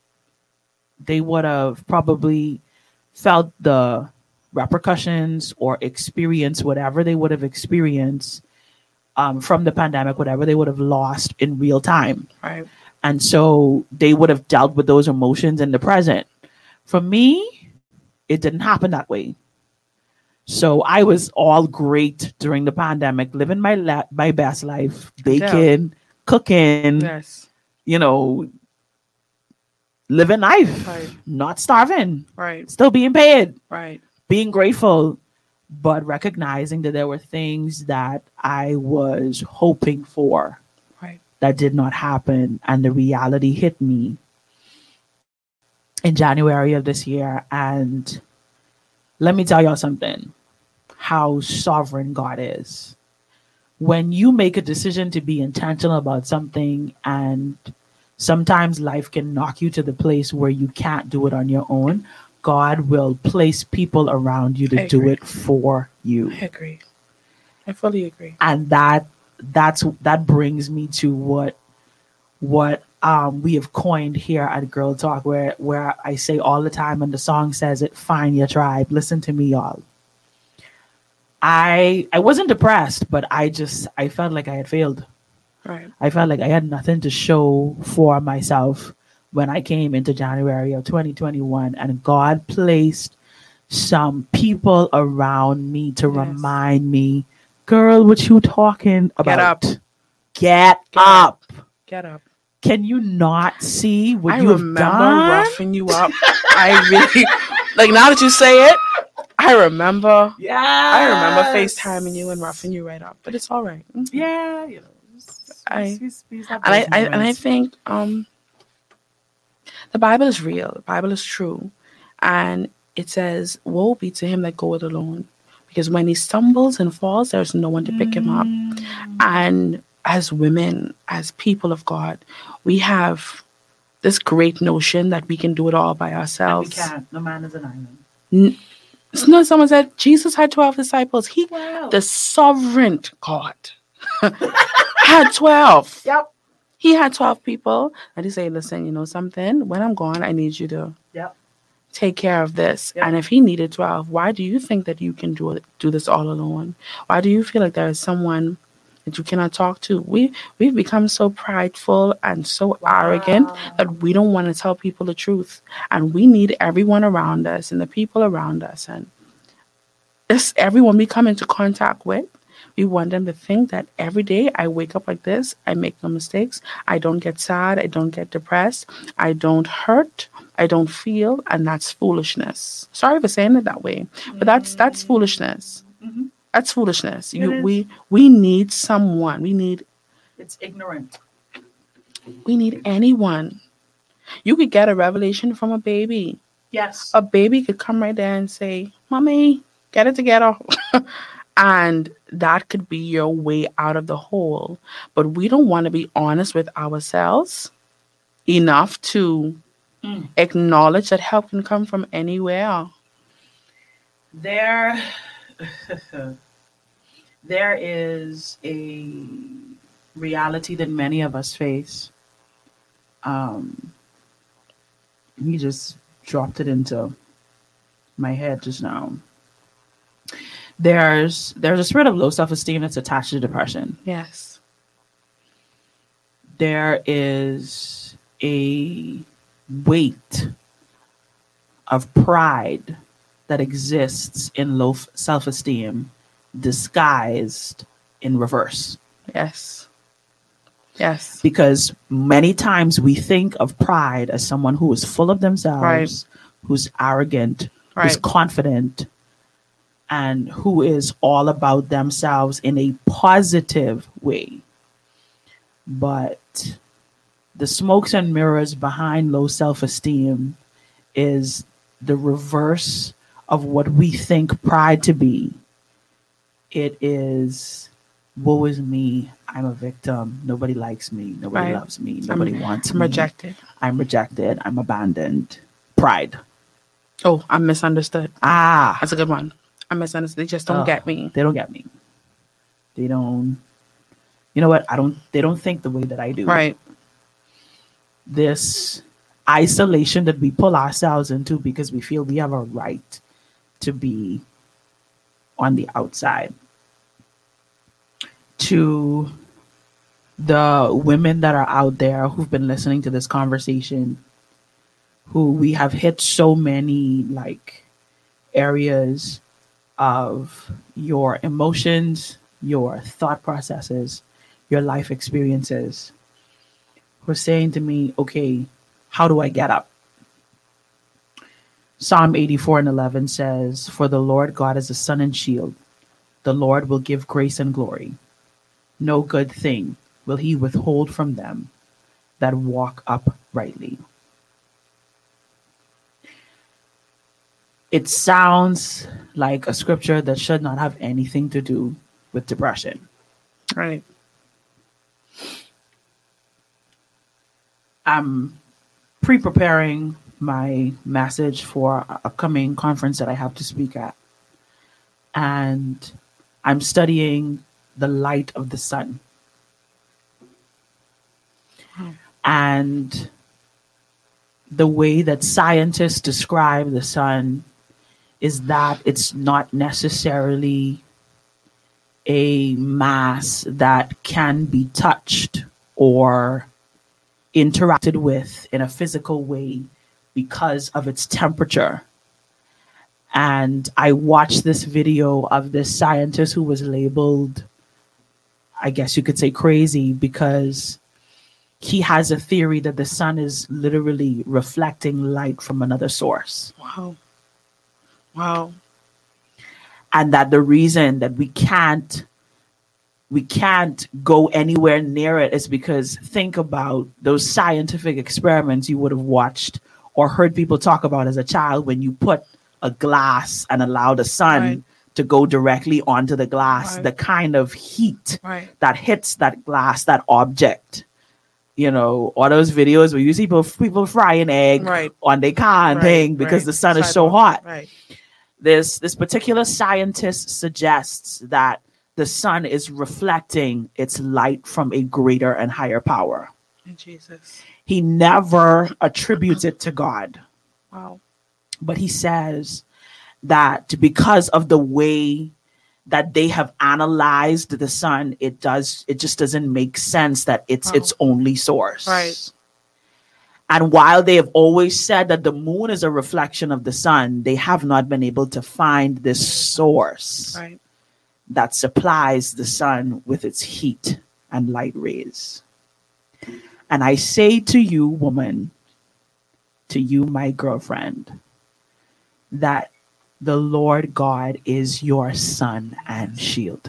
probably felt the repercussions or experienced whatever they would have experienced from the pandemic, whatever they would have lost in real time. Right. And so they would have dealt with those emotions in the present. For me, it didn't happen that way. So I was all great during the pandemic, living my best life, baking, cooking, Yes. you know, living life, Right. not starving, Right. still being paid, Right. being grateful, but recognizing that there were things that I was hoping for Right. that did not happen. And the reality hit me in January of this year. And let me tell y'all something, how sovereign God is. When you make a decision to be intentional about something, and sometimes life can knock you to the place where you can't do it on your own, God will place people around you to I do agree. it for you. I agree. I fully agree. And that brings me to what we have coined here at Girl Talk, where I say all the time, and the song says it, find your tribe. Listen to me, y'all. I wasn't depressed, but I felt like I had failed. Right. I felt like I had nothing to show for myself when I came into January of 2021, and God placed some people around me to Yes. remind me, girl, what you talking about? up. Get Get up. Get up. Can you not see what I you have remember done? roughing you up. I really like, now that you say it, I remember Yeah. I remember FaceTiming you and roughing you right up. But it's all right. Mhm. Yeah, you know. I- we have And those I moments. think the Bible is real. The Bible is true. And it says, woe be to him that goeth alone. Because when he stumbles and falls, there's no one to pick him up. And as women, as people of God, we have this great notion that we can do it all by And we ourselves. can't. No man is an island. No, someone said Jesus had 12 disciples. Wow. The sovereign God, had 12. Yep. He had 12 people. And he said, listen, you know something? When I'm gone, I need you to Yep. take care of this. Yep. And if he needed 12, why do you think that you can do this all alone? Why do you feel like there is someone that you cannot talk to? We've become so prideful and so arrogant that we don't want to tell people the truth. And we need everyone around us and the people around us and everyone we come into contact with. We want them to think that every day I wake up like this, I make no mistakes, I don't get sad, I don't get depressed, I don't hurt, I don't feel, and that's foolishness. Sorry for saying it that way, but that's foolishness. Mhm. That's foolishness. It is. We need someone. We need It's ignorant. anyone. You could get a revelation from a baby. Yes. A baby could come right there and say, "Mommy, get it together." And that could be your way out of the hole. But we don't want to be honest with ourselves enough to acknowledge that help can come from anywhere. There is a reality that many of us face. You just dropped it into my head just now. There's a spirit of low self-esteem that's attached to depression. Yes. There is a weight of pride that exists in low self-esteem disguised in reverse. Yes. Yes. Because many times we think of pride as someone who is full of themselves, Right. who's arrogant, who's Right. confident, and who is all about themselves in a positive way. But the smokes and mirrors behind low self-esteem is the reverse of what we think pride to be. it is, woe is me. I'm a victim. Nobody likes me. Nobody Right. loves me. Nobody wants I'm me. rejected. I'm rejected. I'm abandoned. Pride. Oh, I'm misunderstood. Ah, That's a good one. I'm misunderstood. They just don't ugh, get me. They don't get me. They don't. You know what? They don't think the way that I do. Right. This isolation that we pull ourselves into because we feel we have a right to be on the outside. To the women that are out there who've been listening to this conversation, who we have hit so many like areas of your emotions, your thought processes, your life experiences, who are saying to me, okay, how do I get up? Psalm 84:11 says, for the Lord God is a sun and shield. The Lord will give grace and glory. No good thing will he withhold from them that walk uprightly. It sounds like a scripture that should not have anything to do with depression. Right. I'm pre-preparing my message for an upcoming conference that I have to speak at. And I'm studying the light of the sun. And the way that scientists describe the sun is that it's not necessarily a mass that can be touched or interacted with in a physical way because of its temperature. And I watched this video of this scientist who was labeled, I guess you could say, crazy, because he has a theory that the sun is literally reflecting light from another source. Wow. Wow. And that the reason that we can't go anywhere near it is because think about those scientific experiments you would have watched or heard people talk about as a child when you put a glass and allow the sun Right. to go directly onto the glass, Right. the kind of heat Right. that hits that glass, that object. You know, all those videos where you see people frying egg Right. on their car and thing because Right. the sun is so Sidewalk. hot. Right. This particular scientist suggests that the sun is reflecting its light from a greater and higher power. In Jesus. He never attributes it to God, Wow. but he says that because of the way that they have analyzed the sun, it just doesn't make sense that it's Wow. its only source. Right. And while they have always said that the moon is a reflection of the sun, they have not been able to find this source Right. that supplies the sun with its heat and light rays. And I say to you, woman, to you, my girlfriend, that the Lord God is your sun and shield.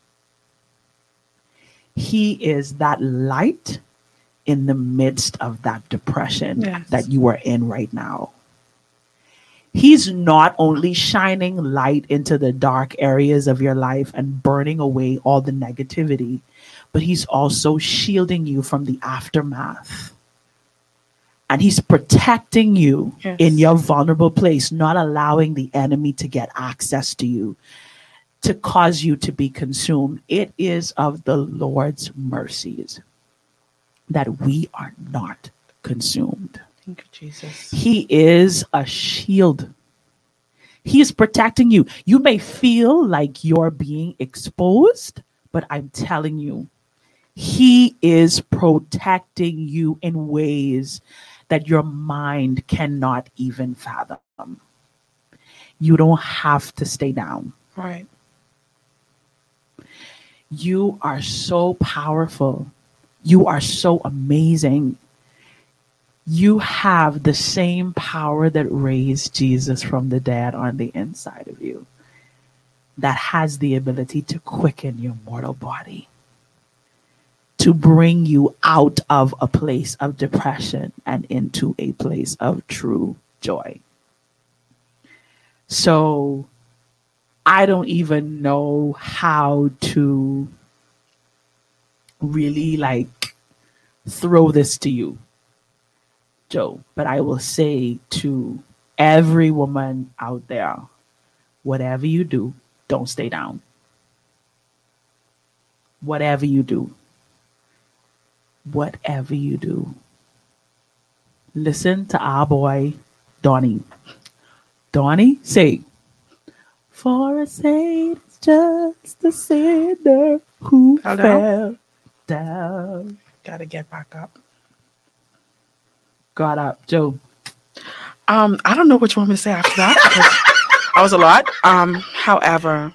He is that light in the midst of that depression Yes. that you are in right now. He's not only shining light into the dark areas of your life and burning away all the negativity, but he's also shielding you from the aftermath. And he's protecting you Yes. in your vulnerable place, not allowing the enemy to get access to you, to cause you to be consumed. It is of the Lord's mercies that we are not consumed. Thank you, Jesus. He is a shield. He is protecting you. You may feel like you're being exposed, but I'm telling you, he is protecting you in ways that your mind cannot even fathom. You don't have to stay down. Right. You are so powerful. You are so amazing. You have the same power that raised Jesus from the dead on the inside of you, that has the ability to quicken your mortal body, to bring you out of a place of depression and into a place of true joy. So I don't even know how to really like throw this to you, Joe, but I will say to every woman out there, whatever you do, don't stay down. Whatever you do, whatever you do, listen to our boy, Donnie. Donnie, say, for a saint is just a sinner who Fell fell down? down. Gotta get back up. Got up, Joe. I don't know what you want me to say after that because that was a lot. However,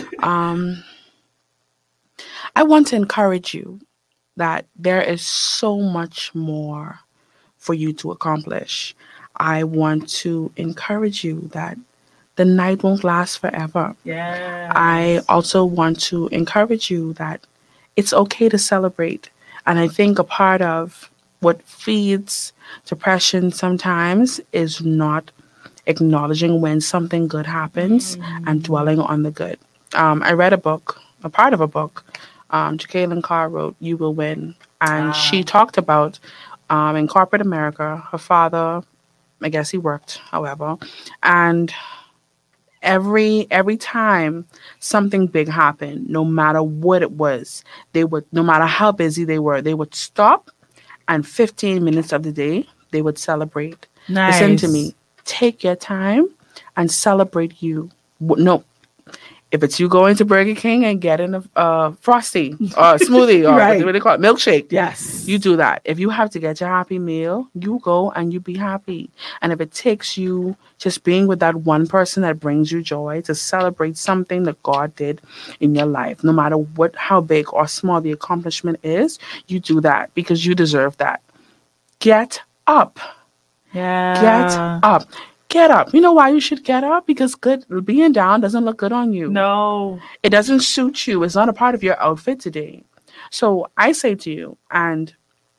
I want to encourage you that there is so much more for you to accomplish. I want to encourage you that the night won't last forever. Yeah. I also want to encourage you that it's okay to celebrate. And I think a part of what feeds depression sometimes is not acknowledging when something good happens and dwelling on the good. I read a part of a book, Jacqueline Carr wrote, You Will Win. And she talked about in corporate America, her father, I guess he worked, however, and every time something big happened, no matter what it was, no matter how busy they would stop, and 15 minutes of the day they would celebrate. Listen to Nice. me. Take your time and celebrate you. No, if it's you going to Burger King and getting a frosty or a smoothie or Right. what do they call it, milkshake, Yes. you do that. If you have to get your happy meal, you go and you be happy. And if it takes you just being with that one person that brings you joy to celebrate something that God did in your life, no matter how big or small the accomplishment is, you do that because you deserve that. Get up. Yeah. Get up. Get up. You know why you should get up? Because being down doesn't look good on you. No. It doesn't suit you. It's not a part of your outfit today. So I say to you, and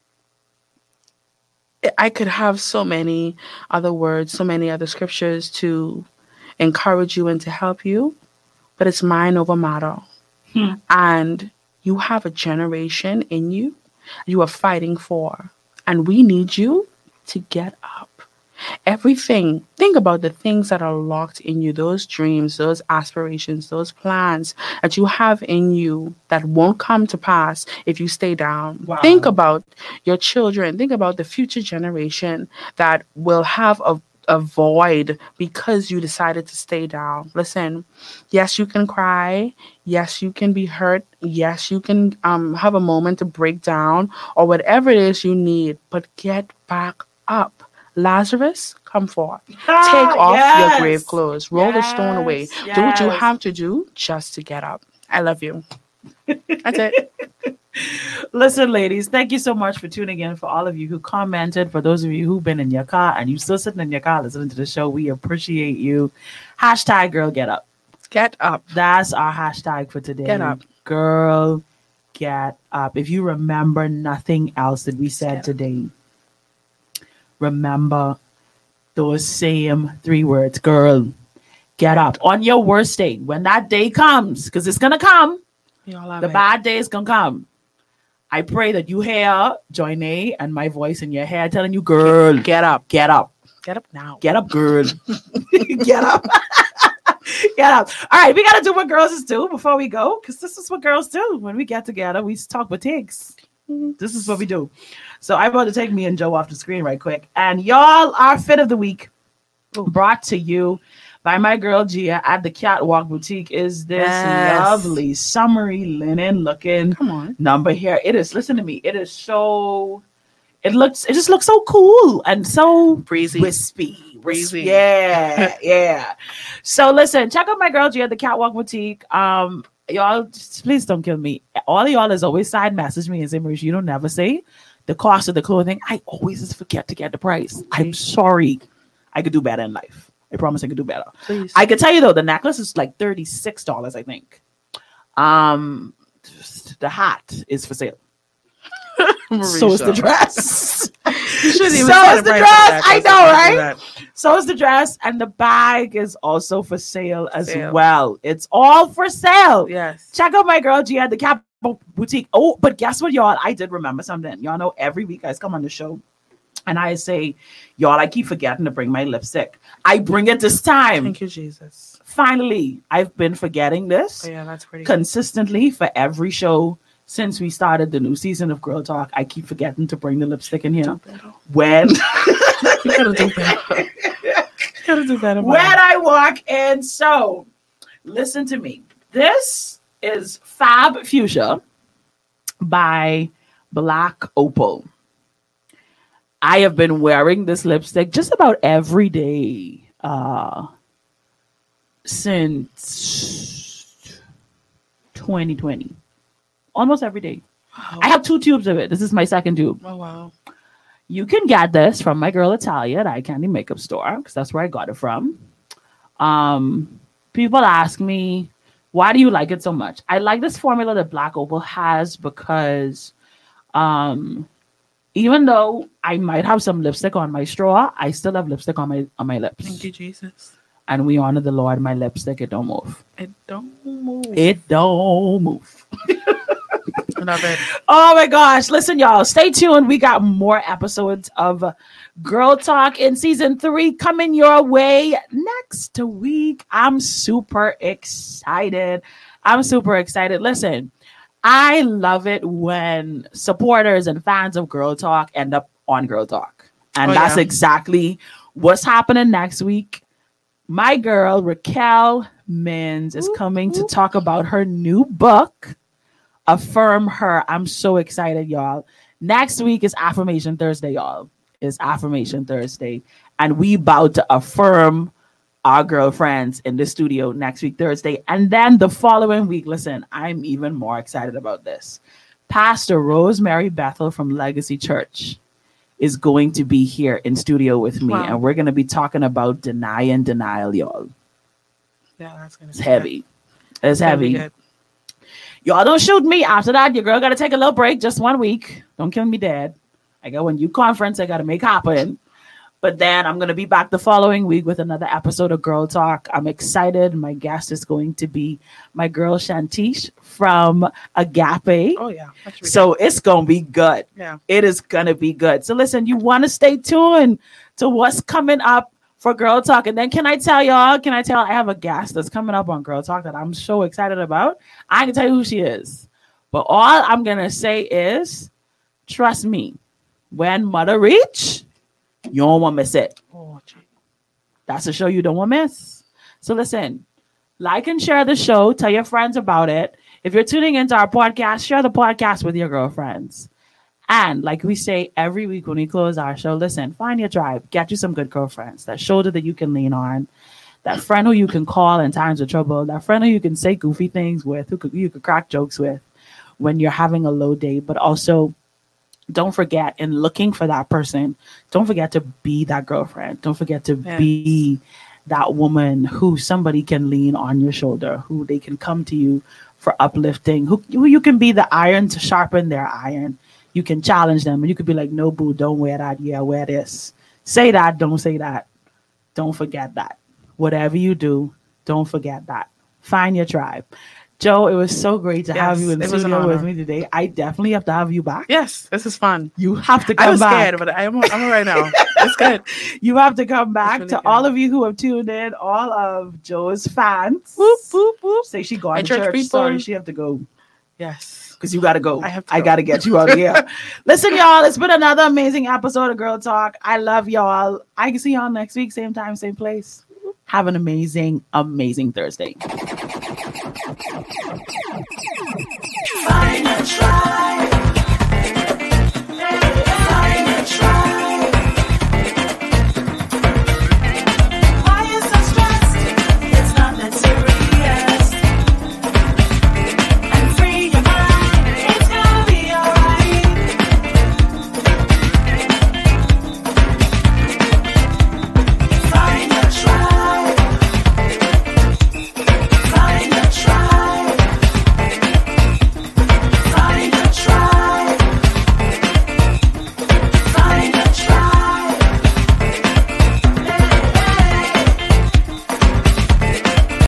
I could have so many other words, so many other scriptures to encourage you and to help you, but it's mind over matter. And you have a generation in you are fighting for, and we need you to get up. Everything, think about the things that are locked in you, those dreams, those aspirations, those plans that you have in you that won't come to pass if you stay down. Wow. Think about your children. Think about the future generation that will have a void because you decided to stay down. Listen, yes, you can cry. Yes, you can be hurt. Yes, you can have a moment to break down or whatever it is you need, but get back up. Lazarus, come forth. Take off your yes. grave clothes. Roll the stone away. Yes, Do what you yes. have to do just to get up. I love you. That's it. Listen, ladies, thank you so much for tuning in. For all of you who commented, for those of you who've been in your car and you still sitting in your car listening to the show, we appreciate you. Hashtag girl get up. Get up. That's our hashtag for today. Get up. Girl get up. If you remember nothing else that we said today, remember those same 3 words. Girl, get up. On your worst day, when that day comes, because it's going to come, We all have the it. bad day is going to come. I pray that you hear Joyne and my voice in your head telling you, girl, Get up. get up. Get up now. Get up, girl. Get up. Get up. All right, we got to do what girls do before we go, because this is what girls do. When we get together, we talk with takes. This is what we do. So I'm about to take me and Joe off the screen right quick. And y'all, our fit of the week brought to you by my girl Gia at the Catwalk Boutique is this Yes. lovely summery linen looking Come on. number here. It is, listen to me, it is so, it just looks so cool and so Breezy. wispy. Breezy. Yeah, yeah. So listen, check out my girl Gia at the Catwalk Boutique. Y'all, just please don't kill me. All of y'all is always side message me and say, Marisha, you don't never say the cost of the clothing. I always just forget to get the price. I'm sorry. I could do better in life. I promise I could do better. Please. I can tell you though, the necklace is like $36, I think. The hat is for sale. So is the Marisha. dress. shouldn't even So say is the price dress. like that. I That's know, why I do right? that. So is the dress, and the bag is also for sale as Sale. well. It's all for sale. Yes. Check out my girl G at the Cap Boutique. Oh, but guess what, y'all? I did remember something. Y'all know every week I come on the show and I say, y'all, I keep forgetting to bring my lipstick. I bring it this time. Thank you, Jesus. Finally, I've been forgetting this Oh, yeah, that's pretty good. consistently for every show since we started the new season of Girl Talk. I keep forgetting to bring the lipstick in here. When You gotta do better. You gotta do better. when I walk in. So listen to me. This is Fab Fuchsia by Black Opal. I have been wearing this lipstick just about every day since 2020. Almost every day. Wow. I have 2 tubes of it. This is my second tube. Oh, wow. You can get this from my girl Italia at Eye Candy Makeup Store because that's where I got it from. People ask me, why do you like it so much? I like this formula that Black Opal has because even though I might have some lipstick on my straw, I still have lipstick on my lips. Thank you, Jesus. And we honor the Lord. My lipstick, it don't move. It don't move. It don't move. Love it. Oh my gosh. Listen, y'all, stay tuned. We got more episodes of Girl Talk in season 3 coming your way next week. I'm super excited. Listen, I love it when supporters and fans of Girl Talk end up on Girl Talk. And Oh, that's yeah. exactly what's happening next week. My girl, Raquel Mins, is coming to talk about her new book, Affirm Her. I'm so excited, y'all. Next week is Affirmation Thursday, y'all. It's Affirmation Thursday. And we about to affirm our girlfriends in the studio next week, Thursday. And then the following week, listen, I'm even more excited about this. Pastor Rosemary Bethel from Legacy Church is going to be here in studio with me. Wow. And we're going to be talking about denying denial, y'all. Yeah, that's gonna It's heavy. It's heavy. Good. Y'all don't shoot me. After that, your girl got to take a little break, just 1 week. Don't kill me dead. I got one conference I got to make happen. But then I'm going to be back the following week with another episode of Girl Talk. I'm excited. My guest is going to be my girl Shantish from Agape. Oh, yeah. That's really So it's going to be good. good. Yeah. It is going to be good. So listen, you want to stay tuned to what's coming up for Girl Talk. And then can I tell I have a guest that's coming up on Girl Talk that I'm so excited about. I can tell you who she is. But all I'm going to say is, trust me, when Mother reach, you don't want to miss it. Oh, gee. That's a show you don't want to miss. So listen, like and share the show. Tell your friends about it. If you're tuning into our podcast, share the podcast with your girlfriends. And like we say every week when we close our show, listen, find your tribe. Get you some good girlfriends. That shoulder that you can lean on. That friend who you can call in times of trouble. That friend who you can say goofy things with. You could crack jokes with when you're having a low day. But also, don't forget, in looking for that person, don't forget to be that girlfriend. Don't forget to Yes. be that woman who somebody can lean on your shoulder, who they can come to you for uplifting, who you can be the iron to sharpen their iron. You can challenge them and you could be like, no, boo, don't wear that. Yeah, wear this. Say that, don't say that. Don't forget that. Whatever you do, don't forget that. Find your tribe. Joe, it was so great to have Yes, you in the it was an studio with honor. me today. I definitely have to have you back. Yes, this is fun. You have to come I was back. scared, but I'm all right now. It's good. You have to come back. really To good. all of you who have tuned in, all of Joe's fans. Whoop, whoop, whoop. Say she gone My to church church. people. Sorry, she have to go. Yes. Because you got to go. I have to I go. got to get you out of here. Listen, y'all, it's been another amazing episode of Girl Talk. I love y'all. I can see y'all next week, same time, same place. Have an amazing, amazing Thursday.